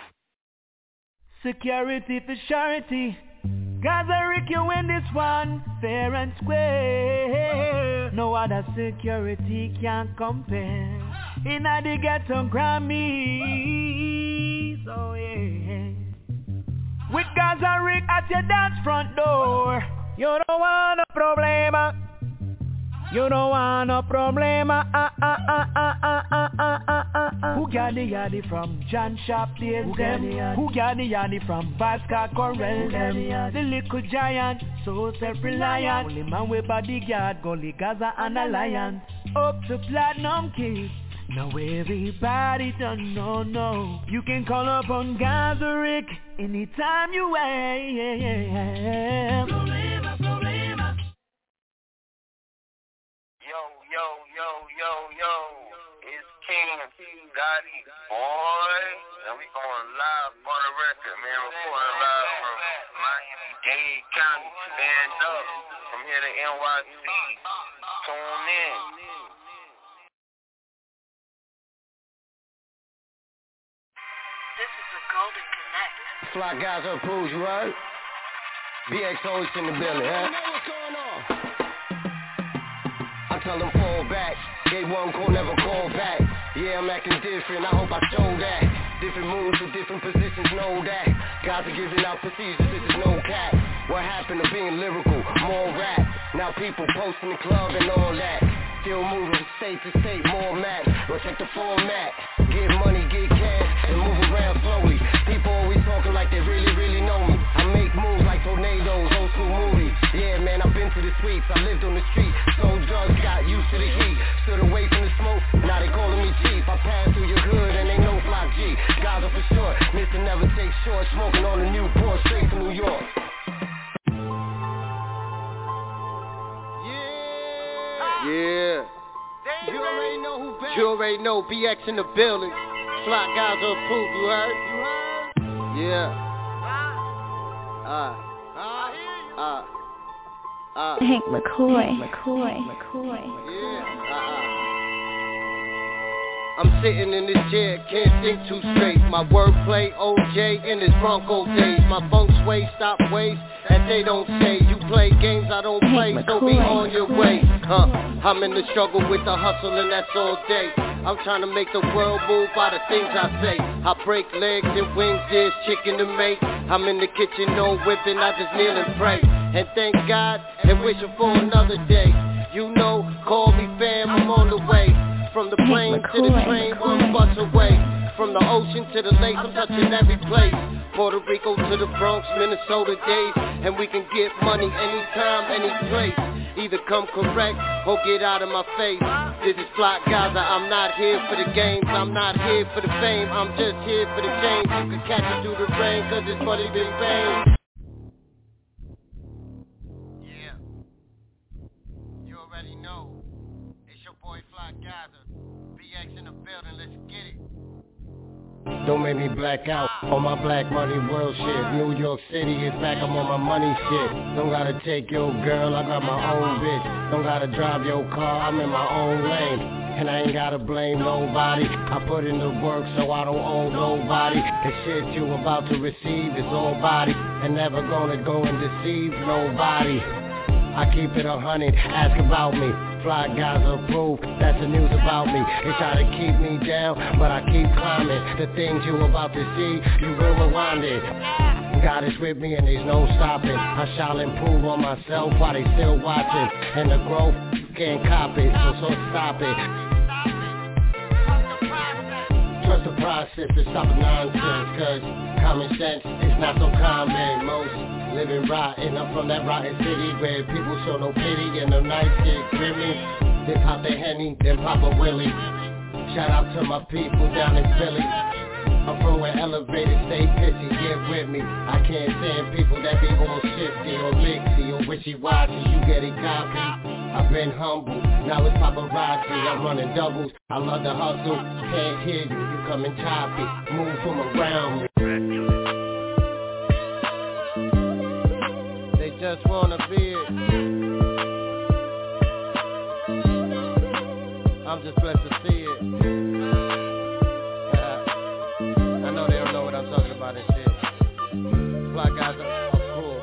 Security for surety. Gaza Rick, you win this one fair and square. No other security can compare. Inna the ghetto Grammys, oh yeah. With Gaza Rick at your dance front door. You don't want a problema. You don't want no problema. Ah, ah, ah, ah, ah, ah, ah, ah, ah. Who got the yaddy from John Sharp days them? Who got the yaddy from Vasca Corel them? The little giant, so self-reliant. Only man with bodyguard, Gully Gaza and Alliance. Up to platinum kids. Now everybody done know, no. You can call up on Gaza Rick anytime you want. Problema, problema. Yo, yo, yo, yo, yo, it's King Gotti, boy, and we going live on the record, man, recording live from Miami-Dade County, stand up, from here to N Y C, tune in. This is the Golden Connect. Fly guys approved, you heard? B X O's in the building, huh? What's going on? I tell them fall back, gave one call, never call back. Yeah, I'm acting different, I hope I show that. Different moves for different positions, know that. Guys are giving out procedures, this is no cap. What happened to being lyrical, more rap. Now people posting the club and all that. Still moving from state to state, more max. Well, check the format, get money, get cash, and move around slowly. People always talking like they really, really know me. I make moves like tornadoes, old school movies. Yeah, man, I've been to the sweeps, I lived on the street. Sold drugs, got used to the heat. Stood away from the smoke, now they calling me cheap. I pass through your hood and they know Flock G. Guys are for sure, Mister Never Take Short. Smoking on the Newport, straight to New York. Yeah. You already know who back. You already know B X in the building. Flock guys are approved, you heard? You heard? Yeah. Uh. Uh. Uh. Hank McCoy. McCoy. McCoy. Yeah. Uh-uh. I'm sitting in this chair, can't think too straight. My wordplay, O J in his Bronco days. My funk sway, stop ways that they don't say. You play games I don't play, so be on your way. Huh? I'm in the struggle with the hustle and that's all day. I'm trying to make the world move by the things I say. I break legs and wings, there's chicken to make. I'm in the kitchen, no whipping, I just kneel and pray. And thank God and wishing for another day. You know, call me fam, I'm on the way. From the plane to the train, one bus away. From the ocean to the lake, I'm touching every place. Puerto Rico to the Bronx, Minnesota days. And we can get money anytime, any place. Either come correct or get out of my face. This is Flock Gaza, I'm not here for the games. I'm not here for the fame, I'm just here for the change. You can catch it through the rain, cause it's money been paid. Yeah, you already know. It's your boy Flock Gaza. B X in the building, let's get it. Don't make me black out on my black money world shit. New York City is back, I'm on my money shit. Don't gotta take your girl, I got my own bitch. Don't gotta drive your car, I'm in my own lane. And I ain't gotta blame nobody. I put in the work so I don't owe nobody. The shit you about to receive is all body. And never gonna go and deceive nobody. I keep it a hundred, ask about me. Fly guys approve, that's the news about me. They try to keep me down, but I keep climbing. The things you about to see, you will rewind it. God is with me and there's no stopping. I shall improve on myself while they still watching. And the growth, can't cop it, so so stop it. Trust the process to stop the nonsense, cause common sense is not so common. Most living rotten, I'm from that rotten city where people show no pity and the nights get grimy. Then pop the Henny, then pop a Willie. Shout out to my people down in Philly. I'm from where elevators stay pissy, get with me. I can't stand people that be all shifty or mixy or wishy-washy. You get it copy. I've been humble, now it's paparazzi, I'm running doubles. I love the hustle, can't hear you, you come and chop it. Move from around me. They just wanna be it. I'm just blessed to see it. uh, I know they don't know what I'm talking about and shit. Fly guys are cool.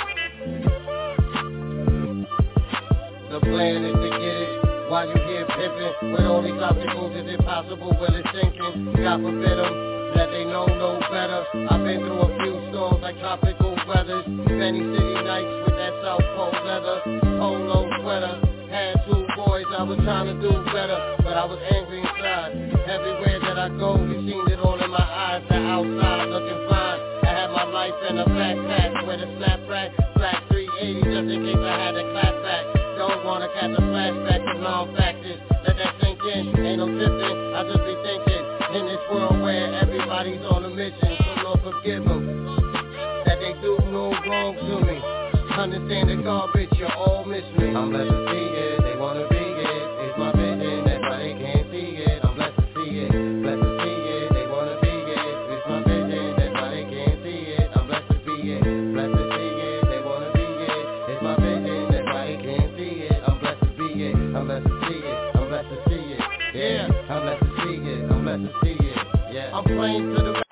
The plan is to get it while you here pimping. With all these obstacles, is it possible? Well, it's sinking. God forbid them, that they know no better. I've been through a few storms like tropical weathers. Many city nights with that South Pole leather. Polo sweater. Had two boys, I was trying to do better, but I was angry inside. Everywhere that I go, you seen it all in my eyes. The outside looking fine. I had my life in a backpack with a snap rack, black three eighty, just in case I had a clap back. Don't wanna catch a flashback of non-factors. Let that sink in, ain't no tipping. I just be thinking, in this world where everybody's on a mission, so Lord forgive them, that they do no wrong to me. Understand the garbage, you all miss me. I'm blessed to see it, they wanna be it. It's my vision, that's why they can't see it. I'm blessed to see it, blessed to see it, they wanna be it. It's my vision, that's why they can't see it. I'm blessed to be it, blessed to see it, they wanna be it. It's my vision, that's why they can't see it. I'm blessed to be it, I'm blessed to see it, I'm blessed to see it. Yeah, I'm blessed to see it, I'm blessed to see it. Yeah, I'm playing to the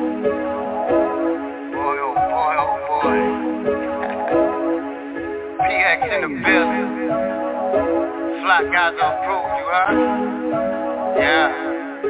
in the building. Fly guys approved, you heard? Yeah.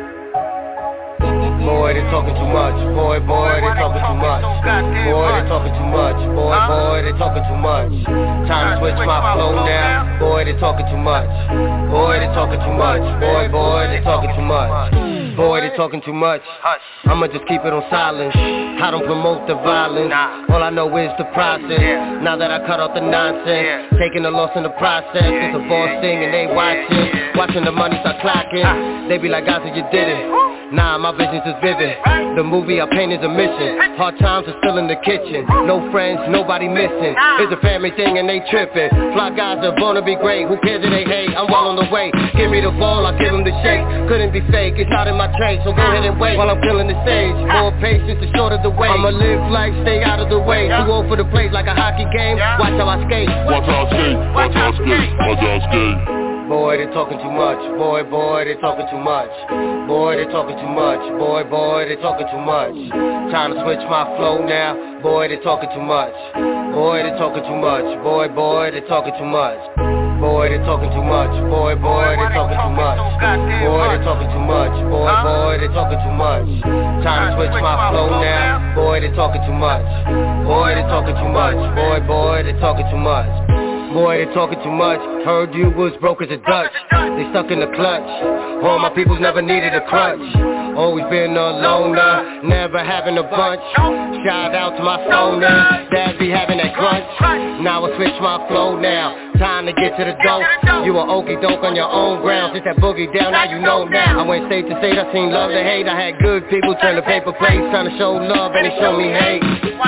Boy, they talking too much. Boy, boy, they talking too much. Boy, they talking too much. Boy, boy, they talking too much. Time to switch my flow now. Boy, they talking too much. Boy, they talking too much. Boy, boy, they talking too much. Boy, they talking too much. I'ma just keep it on silence. I don't promote the violence. All I know is the process. Now that I cut off the nonsense, taking the loss in the process. It's a boss thing and they watching. Watching the money start clocking. They be like, guys, you did it. Nah, my vision's just vivid. The movie I paint is a mission. Hard times are still in the kitchen. No friends, nobody missing. It's a family thing and they tripping. Fly guys are born to be great. Who cares if they hate? I'm well on the way. Give me the ball, I give them the shake. Couldn't be fake, it's not in my trade. So go ahead and wait while I'm killing the stage. More patience, the shorter the way. I'ma live life, stay out of the way. Too old for the place like a hockey game. Watch how I skate. Watch how I skate. Watch how I skate. Watch how I skate. Boy, they talking too much. Boy, boy, they talking too much. Boy, they talking too much. Boy, boy, they talking too much. Time to switch my flow now. Boy, they talking too much. Boy, they talking too much. Boy, boy, they talking too much. Boy, they talking too much. Boy, boy, they talking too much. Boy, they talking too much. Boy, boy, they talking too much. Time to switch my flow now. Boy, they talking too much. Boy, they talking too much. Boy, boy, they talking too much. Boy, they talking too much. Heard you was broke as a Dutch. They stuck in the clutch. All my peoples never needed a crutch. Always been a loner, never having a bunch. Shout out to my stoner, dad be having that crunch. Now I switch my flow now. Time to get to the dope. You a okie doke on your own ground. Since that boogie down, now you know now. I went state to state, I seen love to hate. I had good people turn the paper plates, trying to show love and they show me hate.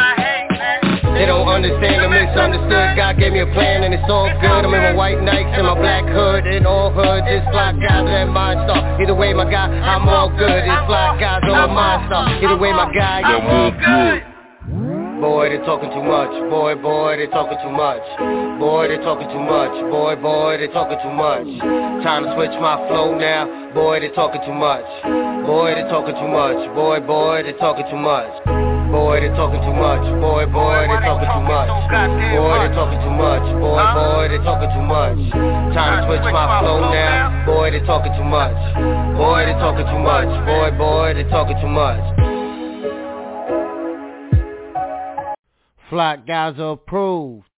They don't understand the misunderstood. God gave me a plan and it's all good. I'm in my white Nikes and my black hood. In all hood, this fly guys and mine star. Either way, my guy, I'm all good. This fly guys on my star. Either way, my guy, I'm all good. Boy, they talking too much. Boy, boy, they talking too much. Boy, they talking too much. Boy, boy, they talking too much. Time to switch my flow now. Boy, they talking too much. Boy, they talking too much. Boy, boy, they talking too much. Boy, they talking too much. Boy, boy, they talking too much. Boy, they talking too much. Boy, boy, they talking too much. Time to switch my flow now. Boy, they talking too much. Boy, they talking too much. Boy, boy, they talking too much. Flock guys are approved.